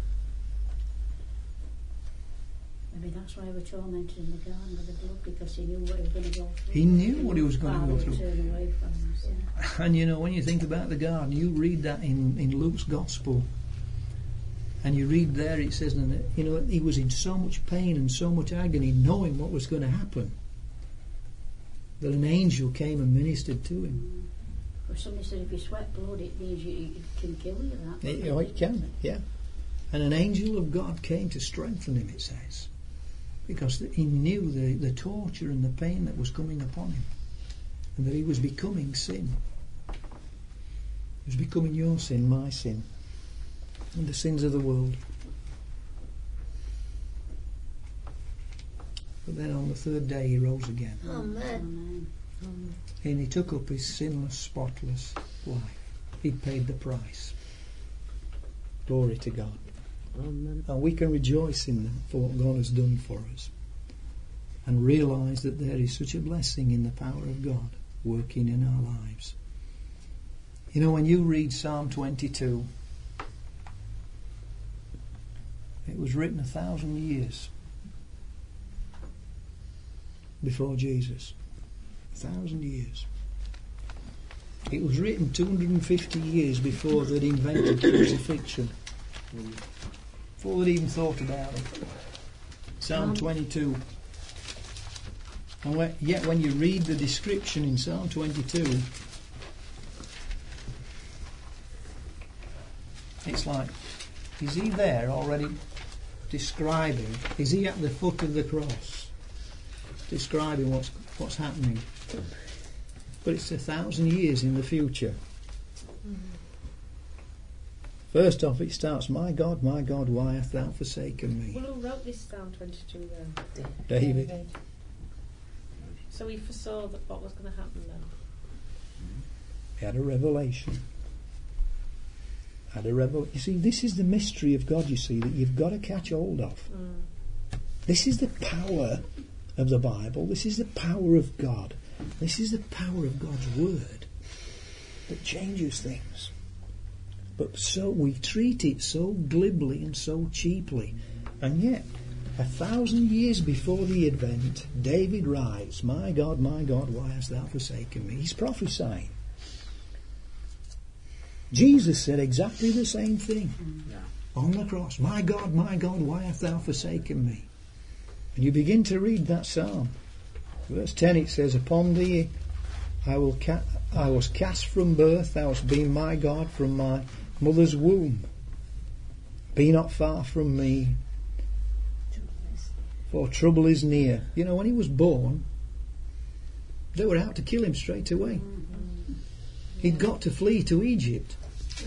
Maybe that's why we were tormented in the garden with the blood, because he knew what he was going to go through. He knew what he was going to go through. Turn away from us, yeah. And you know, when you think about the garden, you read that in, in Luke's Gospel, and you read there, it says, you know, he was in so much pain and so much agony, knowing what was going to happen, that an angel came and ministered to him. Well, somebody said if you sweat blood, it means you, it can kill you. That, It, oh, it can, yeah. And an angel of God came to strengthen him, it says, because he knew the, the torture and the pain that was coming upon him, and that he was becoming sin. He was becoming your sin, my sin, and the sins of the world. But then on the third day he rose again. Amen. Amen. And he took up his sinless, spotless life. He paid the price. Glory to God. Amen. And we can rejoice in them for what God has done for us, and realise that there is such a blessing in the power of God working in our lives. You know, when you read Psalm twenty-two, it was written a thousand years before Jesus. A thousand years. It was written two hundred fifty years before they'd invented crucifixion. Before they'd even thought about it. Psalm twenty-two. And yet when you read the description in Psalm twenty-two, it's like, is he there already describing? Is he at the foot of the cross describing what's what's happening? But it's a thousand years in the future. First off, it starts, my God, my God, why hast thou forsaken me? Well, who wrote this Psalm twenty-two then? David. David. So he foresaw that what was going to happen then. He had a revelation. Had a revel. You see, this is the mystery of God, you see, that you've got to catch hold of. Mm. This is the power of the Bible. This is the power of God. This is the power of God's word that changes things. But so we treat it so glibly and so cheaply. And yet, a thousand years before the event, David writes, "My God, my God, why hast thou forsaken me?" He's prophesying. Jesus said exactly the same thing yeah. on the cross. "My God, my God, why hast thou forsaken me?" And you begin to read that psalm. Verse ten, it says, "Upon thee I will ca- I was cast from birth, thou hast been my God from my mother's womb. Be not far from me, for trouble is near." You know, when he was born, they were out to kill him straight away. Mm-hmm. He'd got to flee to Egypt.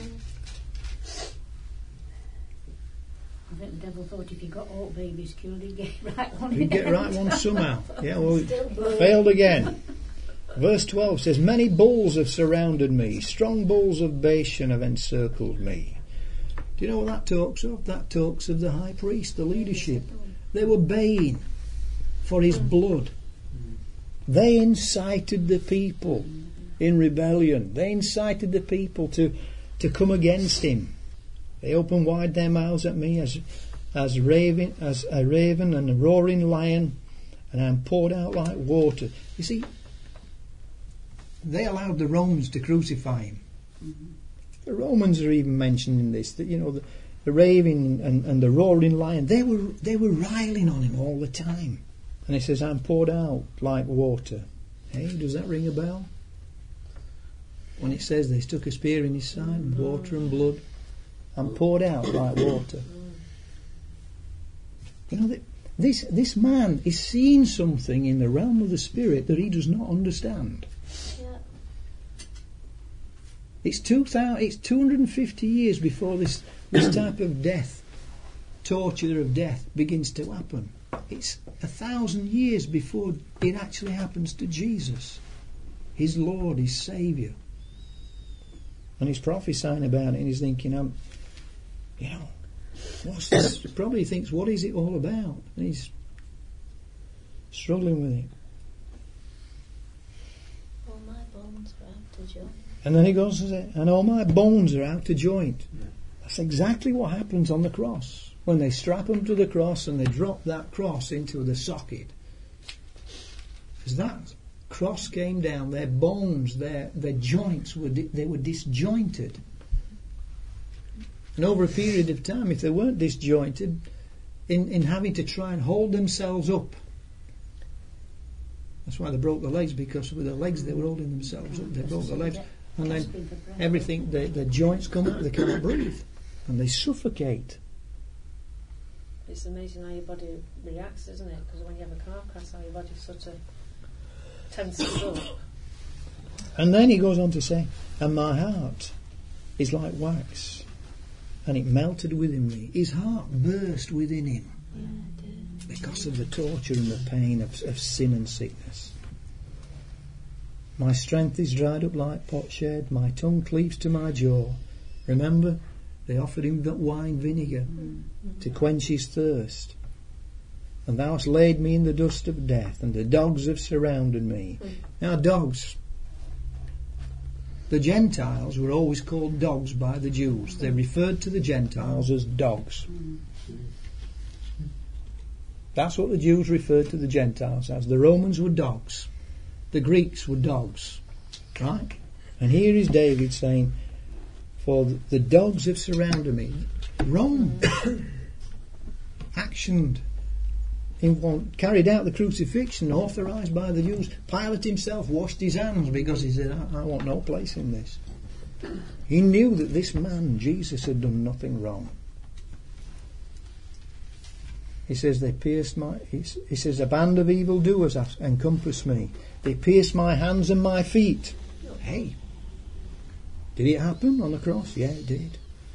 I think the devil thought if he got all babies killed, he'd get right one. He'd get right one somehow. Yeah, well, failed again. Verse twelve says, "Many bulls have surrounded me, strong bulls of Bashan have encircled me." Do you know what that talks of? That talks of the high priest, the leadership. They were baying for his blood. They incited the people in rebellion. They incited the people to, to come against him. They opened wide their mouths at me as as raven as a raven and a roaring lion, and I am poured out like water. You see, they allowed the Romans to crucify him. Mm-hmm. The Romans are even mentioning this, that, you know, the, the raven and, and the roaring lion, they were they were riling on him all the time. And he says, "I'm poured out like water." Hey, does that ring a bell? When it says they stuck a spear in his side, and water and blood, "I'm poured out like water." You know, this this man is seeing something in the realm of the spirit that he does not understand. Yeah. It's two thousand, it's two hundred and fifty years before this this type of death, torture of death, begins to happen. It's a thousand years before it actually happens to Jesus, his Lord, his Saviour. And he's prophesying about it, and he's thinking, um, you know, what's this? He probably thinks, what is it all about? And he's struggling with it. All my bones are out to joint. And then he goes and says, "And all my bones are out to joint." Yeah. That's exactly what happens on the cross. When they strap them to the cross and they drop that cross into the socket. Because that cross came down, their bones, their their joints, were di- they were disjointed. And over a period of time, if they weren't disjointed, in, in having to try and hold themselves up. That's why they broke the legs, because with their legs they were holding themselves up. They broke the legs. And then everything, the, the joints come out, they can't breathe. And they suffocate. It's amazing how your body reacts, isn't it? Because when you have a car crash, how your body sort of tenses up. And then he goes on to say, "And my heart is like wax, and it melted within me." His heart burst within him yeah, because of the torture and the pain of, of sin and sickness. "My strength is dried up like potsherd, my tongue cleaves to my jaw." Remember, they offered him wine vinegar mm-hmm. to quench his thirst. "And thou hast laid me in the dust of death, and the dogs have surrounded me." Mm. Now, dogs, the Gentiles were always called dogs by the Jews. They referred to the Gentiles as dogs. Mm. That's what the Jews referred to the Gentiles as. The Romans were dogs. The Greeks were dogs. Right? And here is David saying, "For the dogs have surrounded me." Rome actioned, in one, carried out the crucifixion authorised by the Jews. Pilate himself washed his hands because he said, I, I want no place in this. He knew that this man, Jesus, had done nothing wrong. He says, they pierced my, he, he says, "A band of evildoers encompassed me. They pierced my hands and my feet." Hey, did it happen on the cross? Yeah, it did.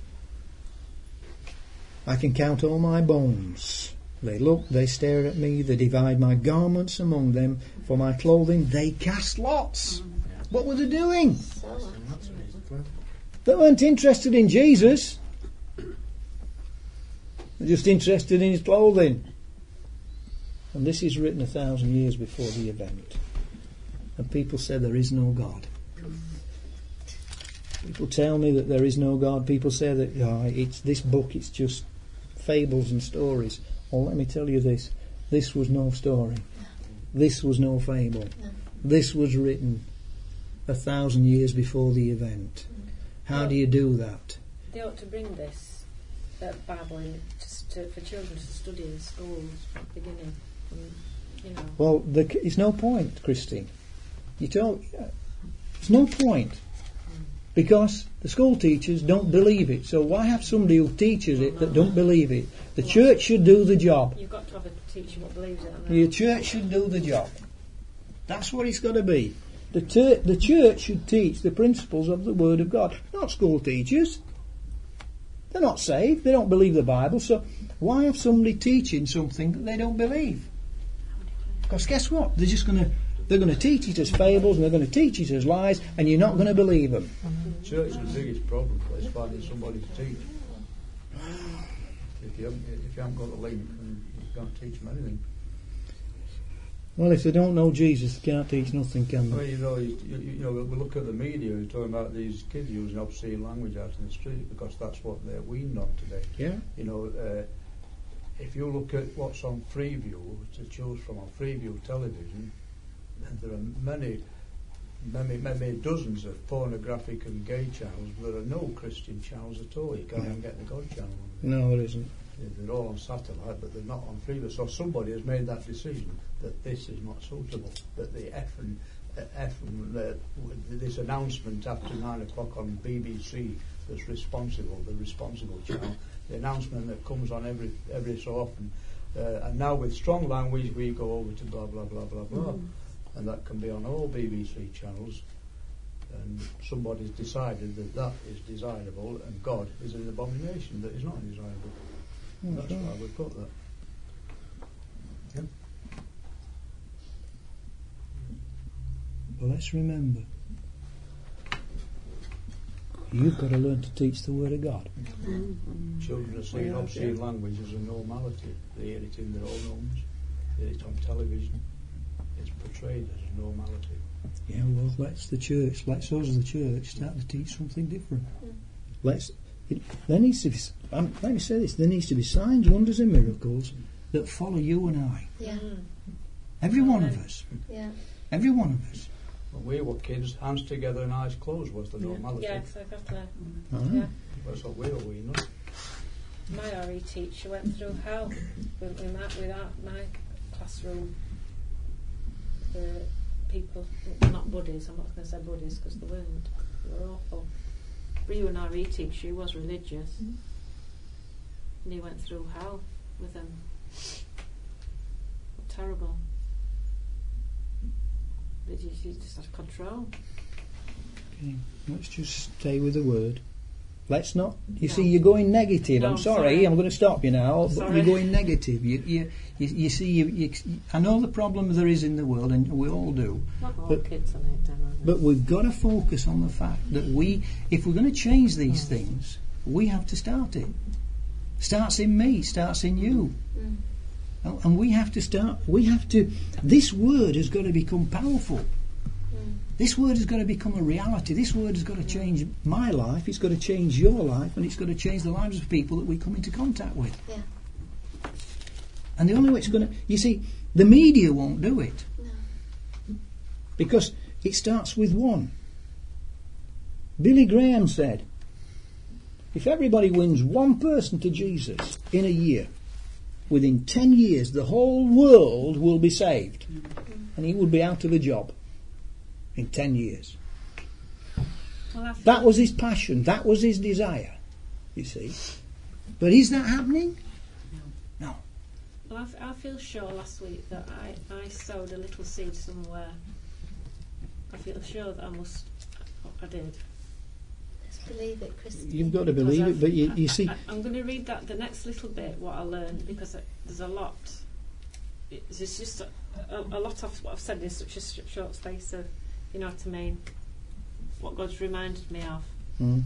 "I can count all my bones. They look, they stare at me, they divide my garments among them. For my clothing they cast lots." What were they doing? They weren't interested in Jesus. They're just interested in his clothing. And this is written a thousand years before the event. and people say there is no God. People tell me that there is no God. People say that oh, it's this book, it's just fables and stories. Well, let me tell you this. This was no story. This was no fable. This was written a thousand years before the event. How do you do that? They ought to bring this uh, Bible in to, to, for children to study in schools from the beginning. And, you know. Well, the, it's no point, Christine. You don't. Uh, there's no point. Because the school teachers don't believe it. So why have somebody who teaches it that don't believe it? The church should do the job. You've got to have a teacher what believes it. The church should do the job. That's what it's got to be. The, ter- the church should teach the principles of the Word of God. Not school teachers. They're not saved. They don't believe the Bible. So why have somebody teaching something that they don't believe? Because guess what? They're just going to They're going to teach it as fables, and they're going to teach it as lies, and you're not going to believe them. The church is the biggest problem is finding somebody to teach. If you haven't, if you haven't got the link, then you can't teach them anything. Well, if they don't know Jesus, they can't teach nothing, can they? Well, you know, you, you, you know, we look at the media. You're talking about these kids using obscene language out in the street because that's what they're weaned on today. Yeah. You know, uh, if you look at what's on Freeview to choose from on Freeview television. There are many, many, many dozens of pornographic and gay channels, but there are no Christian channels at all. You can't No. even get the God channel. No, it isn't. They're all on satellite, but they're not on Freeview. So somebody has made that decision that this is not suitable, that the F and uh, F and uh, this announcement after nine o'clock on B B C that's responsible, the responsible channel, the announcement that comes on every every so often, uh, and now with strong language we go over to blah blah blah blah blah. Mm. And that can be on all B B C channels, and somebody's decided that that is desirable and God is an abomination that is not desirable. Mm, That's right. Why we've got that. Yep. But let's remember, you've got to learn to teach the Word of God. Mm-hmm. Children are seeing yeah, obscene yeah. language as a normality. They hear it in their own homes, they hear it on television. It's portrayed as a normality. Yeah, well, let's the church, let's us as the church start to teach something different. Mm. Let's. It, there needs to be. Um, let me say this: there needs to be signs, wonders, and miracles that follow you and I. Yeah. Every one of us. Yeah. Every one of us. When we were kids, hands together and eyes closed was the yeah. normality. Yeah, so I've got to. Mm. Yeah. That's what we were, we know. My R E teacher went through hell with, with, my, with our, my classroom. The people, not buddies, I'm not going to say buddies because they weren't, they were awful. Ryu and our teacher, she was religious, mm-hmm. and he went through hell with them. Terrible. But you, you just have control. Okay. Let's just stay with the Word. Let's not. You no. see, you're going negative. No, I'm sorry, sorry. I'm going to stop you now. But Sorry. you're going negative. You, you, you, you see, you, you, I know the problem there is in the world, and we all do. Not all but, kids on it, don't they? But we've got to focus on the fact that we, if we're going to change these mm. things, we have to start it. Starts in me. Starts in you. Mm. And, and we have to start. We have to. This word has got to become powerful. This word has got to become a reality. This word has got to change my life. It's got to change your life, and it's got to change the lives of people that we come into contact with. Yeah. And the only way it's going to, you see, the media won't do it. No. Because it starts with one. Billy Graham said, if everybody wins one person to Jesus in a year, within ten years the whole world will be saved. Mm-hmm. And he would be out of a job. In ten years. Well, that was his passion. That was his desire. You see. But is that happening? No. No. Well, I, f- I feel sure last week that I, I sowed a little seed somewhere. I feel sure that I must. I did. Let's believe it, Christine. You've got to believe I've, it, but you, you I, see. I, I'm going to read that the next little bit what I learned because it, there's a lot. It's just a, a, a lot of what I've said in such a sh- short space of. You know what I mean? What God's reminded me of. Mm.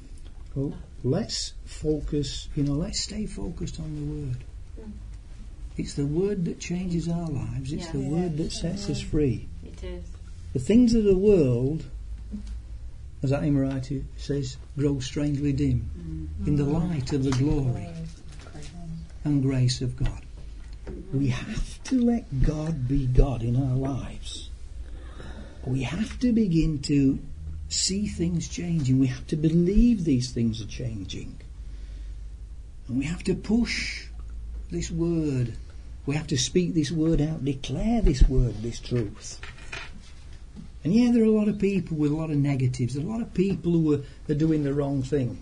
Well, no. let's focus, you know, let's stay focused on the Word. Mm. It's the word that changes our lives. It's Yeah. the word that sets us free. It is. The things of the world, as that hymn writer says, grow strangely dim in the light of the glory and grace of God. We have to let God be God in our lives. We have to begin to see things changing. We have to believe these things are changing. And we have to push this word. We have to speak this word out, declare this word, this truth. And yeah, there are a lot of people with a lot of negatives. There are a lot of people who are, are doing the wrong thing.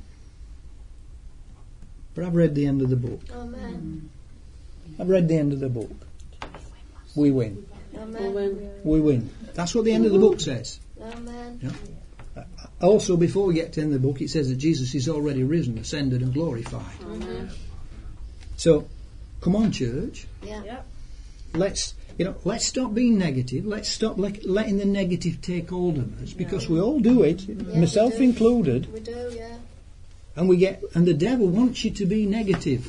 But I've read the end of the book. Amen. I've read the end of the book. We win. Amen. We win. That's what the end of the book says. Amen. Yeah. Also, before we get to the end of the book, it says that Jesus is already risen, ascended and glorified. Amen. So, come on, church. Yeah. Yep. Let's, you know, let's stop being negative. Let's stop le- letting the negative take hold of us, because we all do it, Yeah, myself we do. included. We do, yeah. And we get, and the devil wants you to be negative.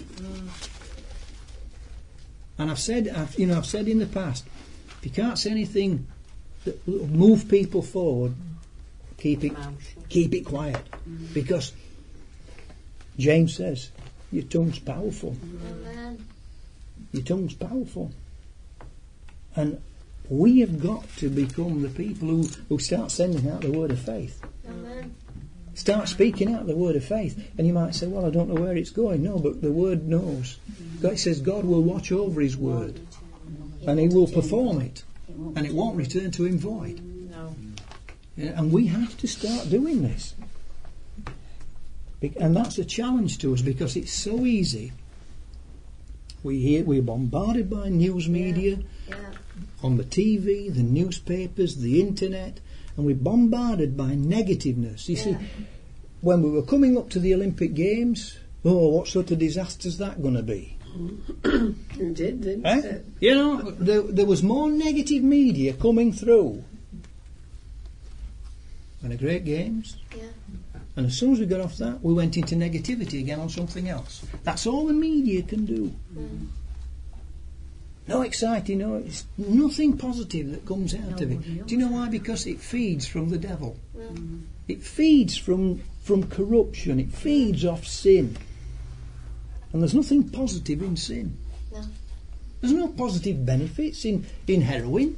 And I've said, I've, you know, I've said in the past, if you can't say anything that will move people forward, keep it, keep it quiet, because James says your tongue's powerful. Amen. Your tongue's powerful, and we have got to become the people who, who start sending out the word of faith. Amen. Start speaking out the word of faith. And you might say, well, I don't know where it's going. No, but the word knows. God says God will watch over his word, and he will perform it, and it won't return to him void. No. Yeah, and we have to start doing this. Be- And that's a challenge to us, because it's so easy. We hear, we're bombarded by news media, Yeah. on the T V, the newspapers, the internet, and we're bombarded by negativeness. You see, Yeah. when we were coming up to the Olympic Games, oh, what sort of disaster's that going to be? It did, didn't Eh? it? You know, there, there was more negative media coming through than the Great Games. Yeah. And as soon as we got off that, we went into negativity again on something else. That's all the media can do. Mm. No exciting, no, it's nothing positive that comes out of it. Do you know why? Because it feeds from the devil. Mm. It feeds from from corruption. It feeds off sin. And there's nothing positive in sin. No. There's no positive benefits in, in heroin.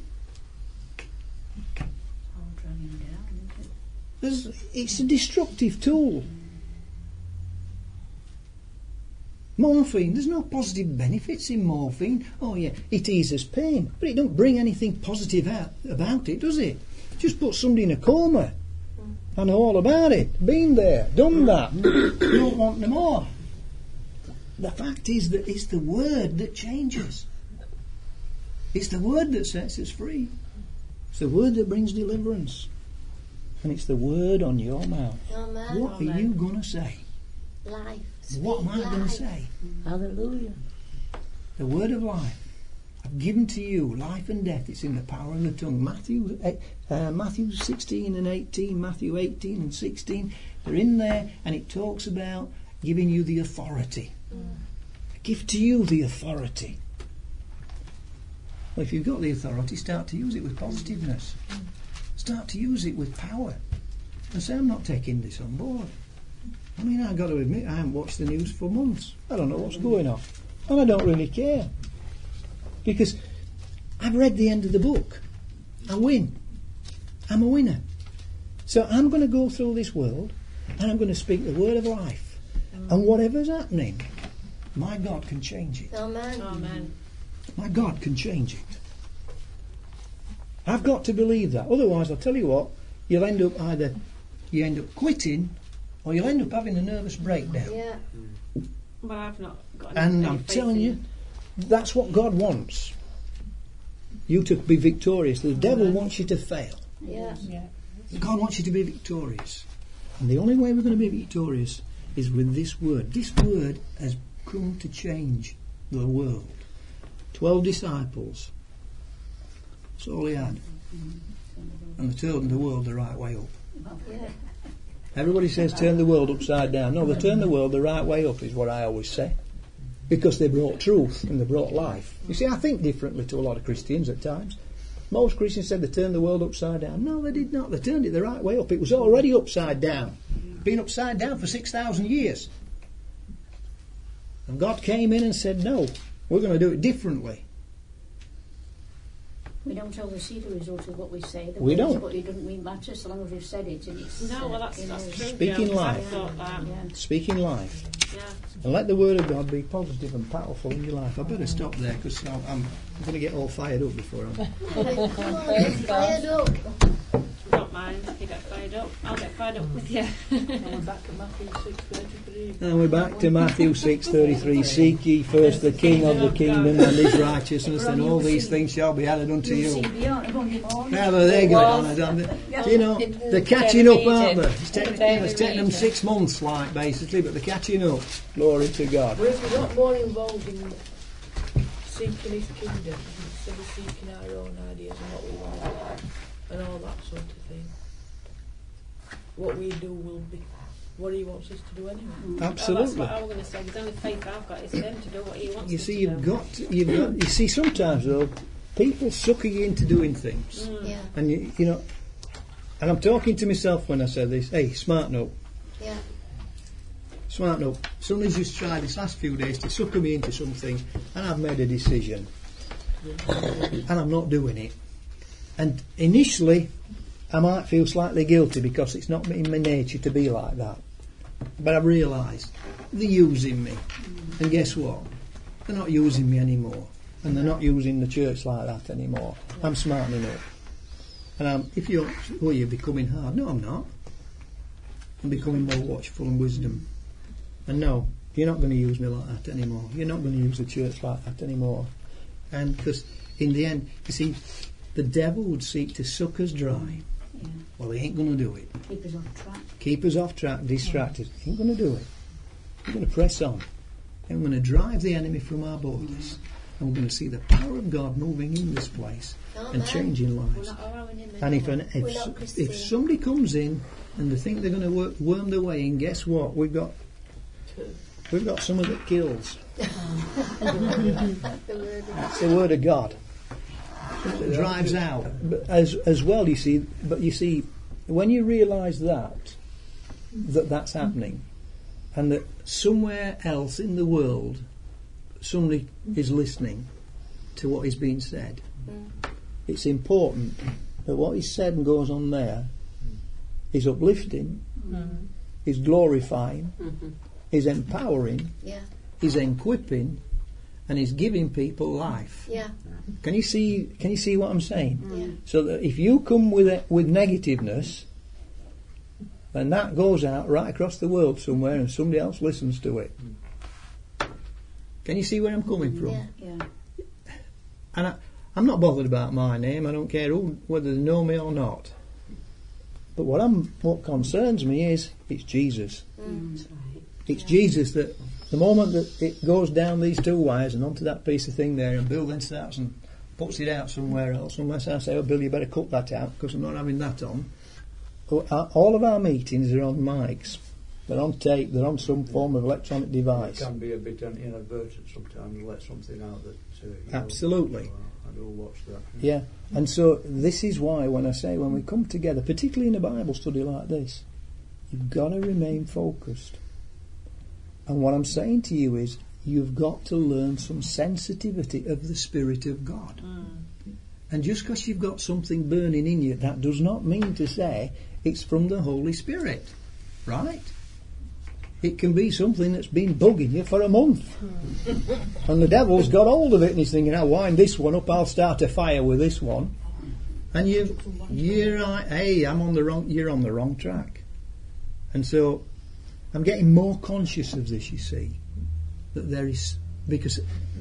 All dragging down, isn't it? There's, it's a destructive tool. Morphine, there's no positive benefits in morphine. Oh yeah, it eases pain, but it don't bring anything positive out about it, does it? Just put somebody in a coma. I know all about it. Been there, done that. You don't want no more. The fact is that it's the word that changes. It's the word that sets us free. It's the word that brings deliverance. And it's the word on your mouth. Amen. What are you going to say? Life. What am I Speak going to life. say? Hallelujah. The word of life. I've given to you life and death. It's in the power of the tongue. Matthew, uh, Matthew sixteen and eighteen, Matthew eighteen and sixteen. They're in there, and it talks about giving you the authority. Mm. I give to you the authority. Well, if you've got the authority, start to use it with positiveness. Start to use it with power. And say, I'm not taking this on board. I mean, I've got to admit, I haven't watched the news for months. I don't know what's going on. And I don't really care. Because I've read the end of the book. I win. I'm a winner. So I'm going to go through this world, and I'm going to speak the word of life. And whatever's happening, my God can change it. Amen. Amen. My God can change it. I've got to believe that. Otherwise, I'll tell you what, you'll end up either you end up quitting, or you'll end up having a nervous breakdown. Yeah. But I've not got And any I'm faith telling in you, that's what God wants. You to be victorious. The devil wants you to fail. Yeah. God wants you to be victorious. And the only way we're going to be victorious is with this word. This word has come to change the world. Twelve disciples. That's all he had. And they turned the world the right way up. Yeah. Everybody says turn the world upside down. No, they turn the world the right way up is what I always say. because they brought truth and they brought life. You see, I think differently to a lot of Christians at times. Most Christians said they turned the world upside down. No, they did not. They turned it the right way up. It was already upside down. Been upside down for six thousand years. And God came in and said, no, we're going to do it differently. We don't always see the result of what we say. The We words, don't. But it doesn't really matter so long as we've said it. And it's, No, uh, well, that's, you know, that's true. Speaking yeah, life. I thought that. Yeah. Speaking life. Yeah. And let the word of God be positive and powerful in your life. I better stop there because I'm, I'm going to get all fired up before I'm... Come on, get fired up. Don't mind if you get fired up. I'll get fired up with you. And we're back at Matthew six thirty-three. And we're back to Matthew six thirty-three. Seek ye first the King of the kingdom and his righteousness, and all these things shall be added unto you. Now they got it on it. You know, they're catching up, aren't they? It's taking, it's taking them six months, like, basically, but they're catching up. Glory to God. But if we're not more involved in seeking his kingdom instead of seeking our own ideas and what we want and all that sort of thing, what we do will be what he wants us to do anyway. Oh, that's Absolutely. what I was going to say. The only faith I've got is him to do what he wants You us see, to you've do. got, to, you've got. You see, sometimes though, people sucker you into doing things, Mm. Yeah, and you, you know. And I'm talking to myself when I say this. Hey, smarten up. yeah, Smarten up. Somebody's just tried this last few days to sucker me into something, and I've made a decision, and I'm not doing it. And initially, I might feel slightly guilty because it's not in my nature to be like that. But I've realised they're using me, and guess what? They're not using me anymore, and they're not using the church like that anymore. I'm smartening up, and I'm, if you're, oh, you're becoming hard. No, I'm not. I'm becoming more watchful and wisdom. And no, you're not going to use me like that anymore. You're not going to use the church like that anymore. And because in the end, you see, the devil would seek to suck us dry. Yeah. Well, he ain't going to do it. Keep us off track. Keep us off track, distracted. He ain't going to do it. We're going to press on. And we're going to drive the enemy from our borders. And we're going to see the power of God moving in this place Amen. and changing We're lives. not allowing him in. And if, an, We're if, not Christian. if somebody comes in and they think they're going to work, worm their way in, guess what? We've got we've got someone that kills. the word of It's the word of God. It drives out. But as as well, you see. But you see, when you realise that that that's happening, and that somewhere else in the world, somebody is listening to what is being said, it's important that what is said and goes on there is uplifting, Mm. is glorifying, Mm-hmm. is empowering, yeah, is equipping, and is giving people life. yeah, Can you see? Can you see what I'm saying? yeah. So that if you come with it, with negativeness, then that goes out right across the world somewhere, and somebody else listens to it. Can you see where I'm coming from? Yeah. Yeah. And I, I'm not bothered about my name. I don't care who, whether they know me or not. But what I'm, what concerns me is it's Jesus. Mm. That's right. It's Jesus that the moment that it goes down these two wires and onto that piece of thing there, and Bill then starts and puts it out somewhere else, unless I say, oh Bill, you better cut that out because I'm not having that on. All of our meetings are on mics. They're on tape. They're on some form of electronic It device. can be a bit inadvertent sometimes to let something out that uh, you Absolutely. know, uh, I do watch that. Yeah, and so this is why when I say when we come together, particularly in a Bible study like this, you've got to remain focused. And what I'm saying to you is you've got to learn some sensitivity of the Spirit of God. Mm. And just because you've got something burning in you, that does not mean to say it's from the Holy Spirit, right? It can be something that's been bugging you for a month. And the devil's got hold of it and he's thinking, I'll wind this one up, I'll start a fire with this one. And you, you're right, hey, I'm on the wrong, you're on the wrong track. And so I'm getting more conscious of this, you see, that there is, because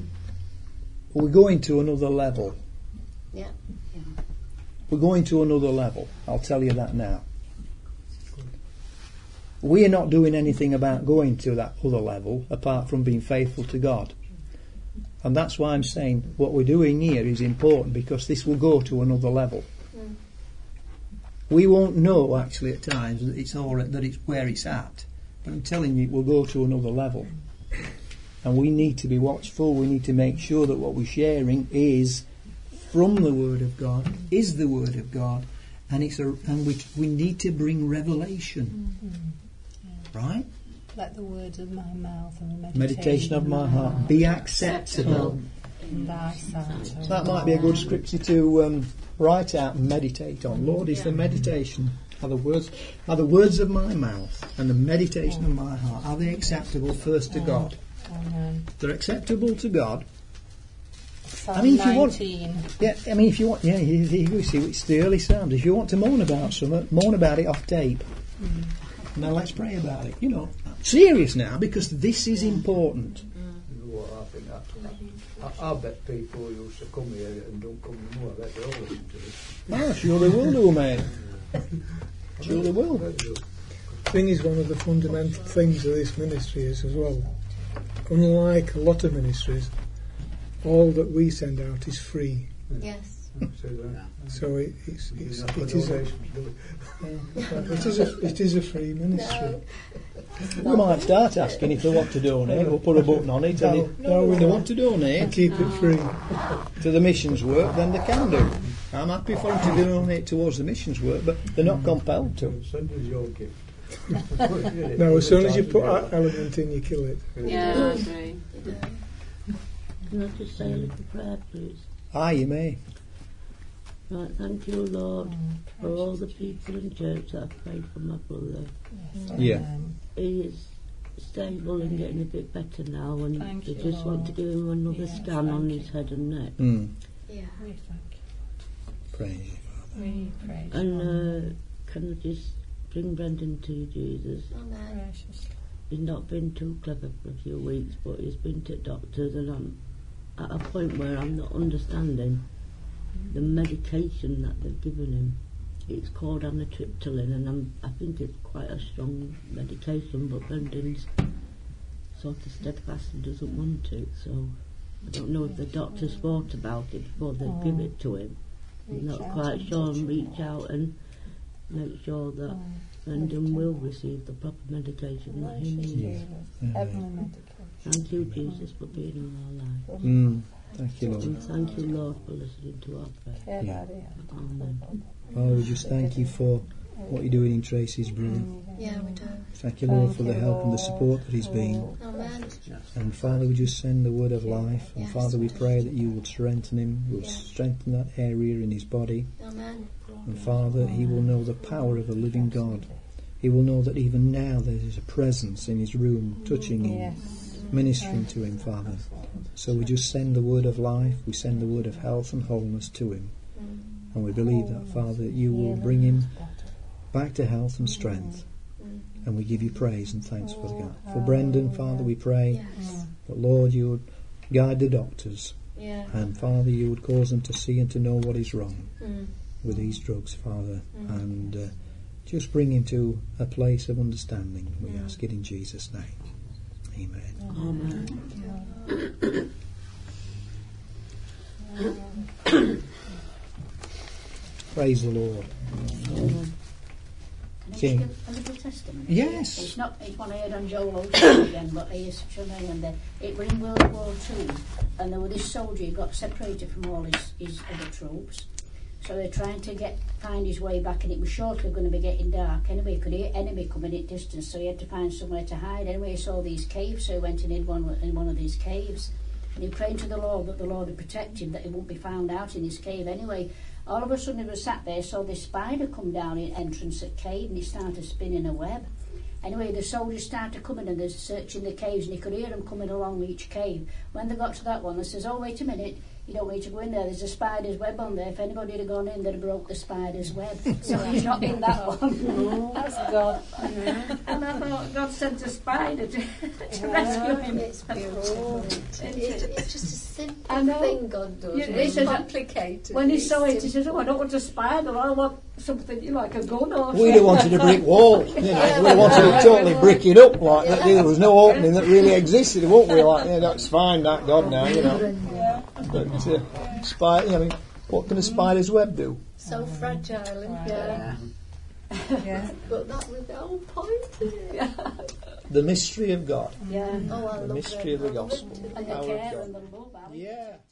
we're going to another level. Yeah. We're going to another level, I'll tell you that now. We're not doing anything about going to that other level apart from being faithful to God. And that's why I'm saying what we're doing here is important, because this will go to another level. Mm. We won't know actually at times that it's all that it's where it's at, but I'm telling you it will go to another level. And we need to be watchful. We need to make sure that what we're sharing is from the Word of God, is the Word of God, and it's a, and we we need to bring revelation, Mm-hmm. Yeah. right? Let the words of my mouth and the meditation, Meditation of my heart be acceptable. in thy sight. So that might be a good scripture to um, write out and meditate on. Lord, is the meditation, are the words, are the words of my mouth and the meditation of my heart, are they acceptable first to God? Amen. They're acceptable to God. Psalm I mean, if you want, nineteen. yeah, I mean, if you want, yeah, you, you see, it's the early Psalms. If you want to moan about something, moan about it off tape. Mm. Now let's pray about it. You know, I'm serious now because this is important. You know what I think that, I, I bet people who used to come here and don't come anymore, I bet they all listen to this. Oh, sure they will do, mate. Sure they will. thing is, one of the fundamental things of this ministry is as well, unlike a lot of ministries, all that we send out is free. Yes. So it, it's, it's, it is a it is a it is a free ministry. We might start asking if they want to donate. We'll put a button on it, and if No, we they don't. want to donate And keep it free. to the missions work, then they can do. I'm happy for them to donate towards the missions work, but they're not compelled to. Send us your gift. No, as soon as you put that element in, you kill it. Yeah, I agree. Can I just say a little prayer, please? Aye, you may. Right, thank you, Lord, for all the people in church that have prayed for my brother. Yeah. He is stable and getting a bit better now, and Thank they you, just want to Lord. give him another Yes, scan on thank his head and neck. Mm. Yeah. We thank Praise you, Father. you. We praise you. And uh, can I just bring Brendan to you, Jesus? Amen. Precious. He's not been too clever for a few weeks, but he's been to doctors, and I'm at a point where I'm not understanding the medication that they've given him. It's called amitriptyline, and I'm, I think it's quite a strong medication, but Brendan's sort of steadfast and doesn't want it, so I don't know if the doctors thought about it before they give it to him. I'm not Reach out quite and sure, touch and him, reach Lord. out and make sure that Oh, Brendan will receive the proper medication that he gracious needs. Jesus. Heavenly medication. Thank you, Jesus, for being in our life. Mm. Thank you, Lord. And thank you, Lord, for listening to our prayer. Yeah. Amen. Oh, we just thank you for what you're doing in Tracy's brother. Yeah, we do. Thank you, Lord, for the help and the support that he's been. Amen. And Father, we just send the word of life. And Yes. Father, we pray that you would strengthen him, you would Yeah. strengthen that area in his body. Amen. And Father, he will know the power of the living God. He will know that even now there is a presence in his room, touching him, Yes. ministering to him, Father. So we just send the word of life, we send the word of health and wholeness to him. And we believe that, Father, that you will bring him back to health and strength. And we give you praise and thanks for that. For Brendan, Father, we pray Yes. that, Lord, you would guide the doctors. Yeah. And, Father, you would cause them to see and to know what is wrong Mm. with these drugs, Father. Mm. And uh, just bring him to a place of understanding. We Mm. ask it in Jesus' name. Amen. Amen. Praise the Lord. Amen. Can I King. just give a little testimony? Yes. It's not, it's one I heard on Joel Osteen again, but he is such a man there. It was in World War Two, and there was this soldier who got separated from all his, his other troops. So they're trying to get find his way back, and it was shortly going to be getting dark. Anyway, he could hear enemy coming at distance, so he had to find somewhere to hide. Anyway, he saw these caves, so he went and hid one in one of these caves. And he prayed to the Lord that the Lord would protect him, that he won't be found out in this cave. Anyway, all of a sudden he was sat there, saw this spider come down in entrance at cave, and he started spinning a web. Anyway, the soldiers started coming and they're searching the caves, and he could hear them coming along each cave. When they got to that one, they says, "Oh, wait a minute, you don't need to go in there. There's a spider's web on there. If anybody had gone in, they'd have broke the spider's web." So he's not in that one. That's God. And I thought God sent a spider to, to rescue him. It's beautiful. And it, it's just a simple I know. thing God does. Yeah, It's he says- complicated. When he It's saw it, he simple. says, "Oh, I don't want a spider. I want something you know, like a gun or We'd have wanted a brick wall. You know, Yeah, we'd have wanted yeah. to totally brick it up like that. Yeah. There was no opening that really existed, won't we? Like, yeah, that's fine, that God now, you know. But uh, spider, I mean, what can a spider's web do? So fragile, isn't it? Yeah. Yeah. But that was the whole point. Yeah. The mystery of God. Yeah. Oh, I The love mystery it. of the I love it. gospel. And the Power of care God. and the love. I Yeah.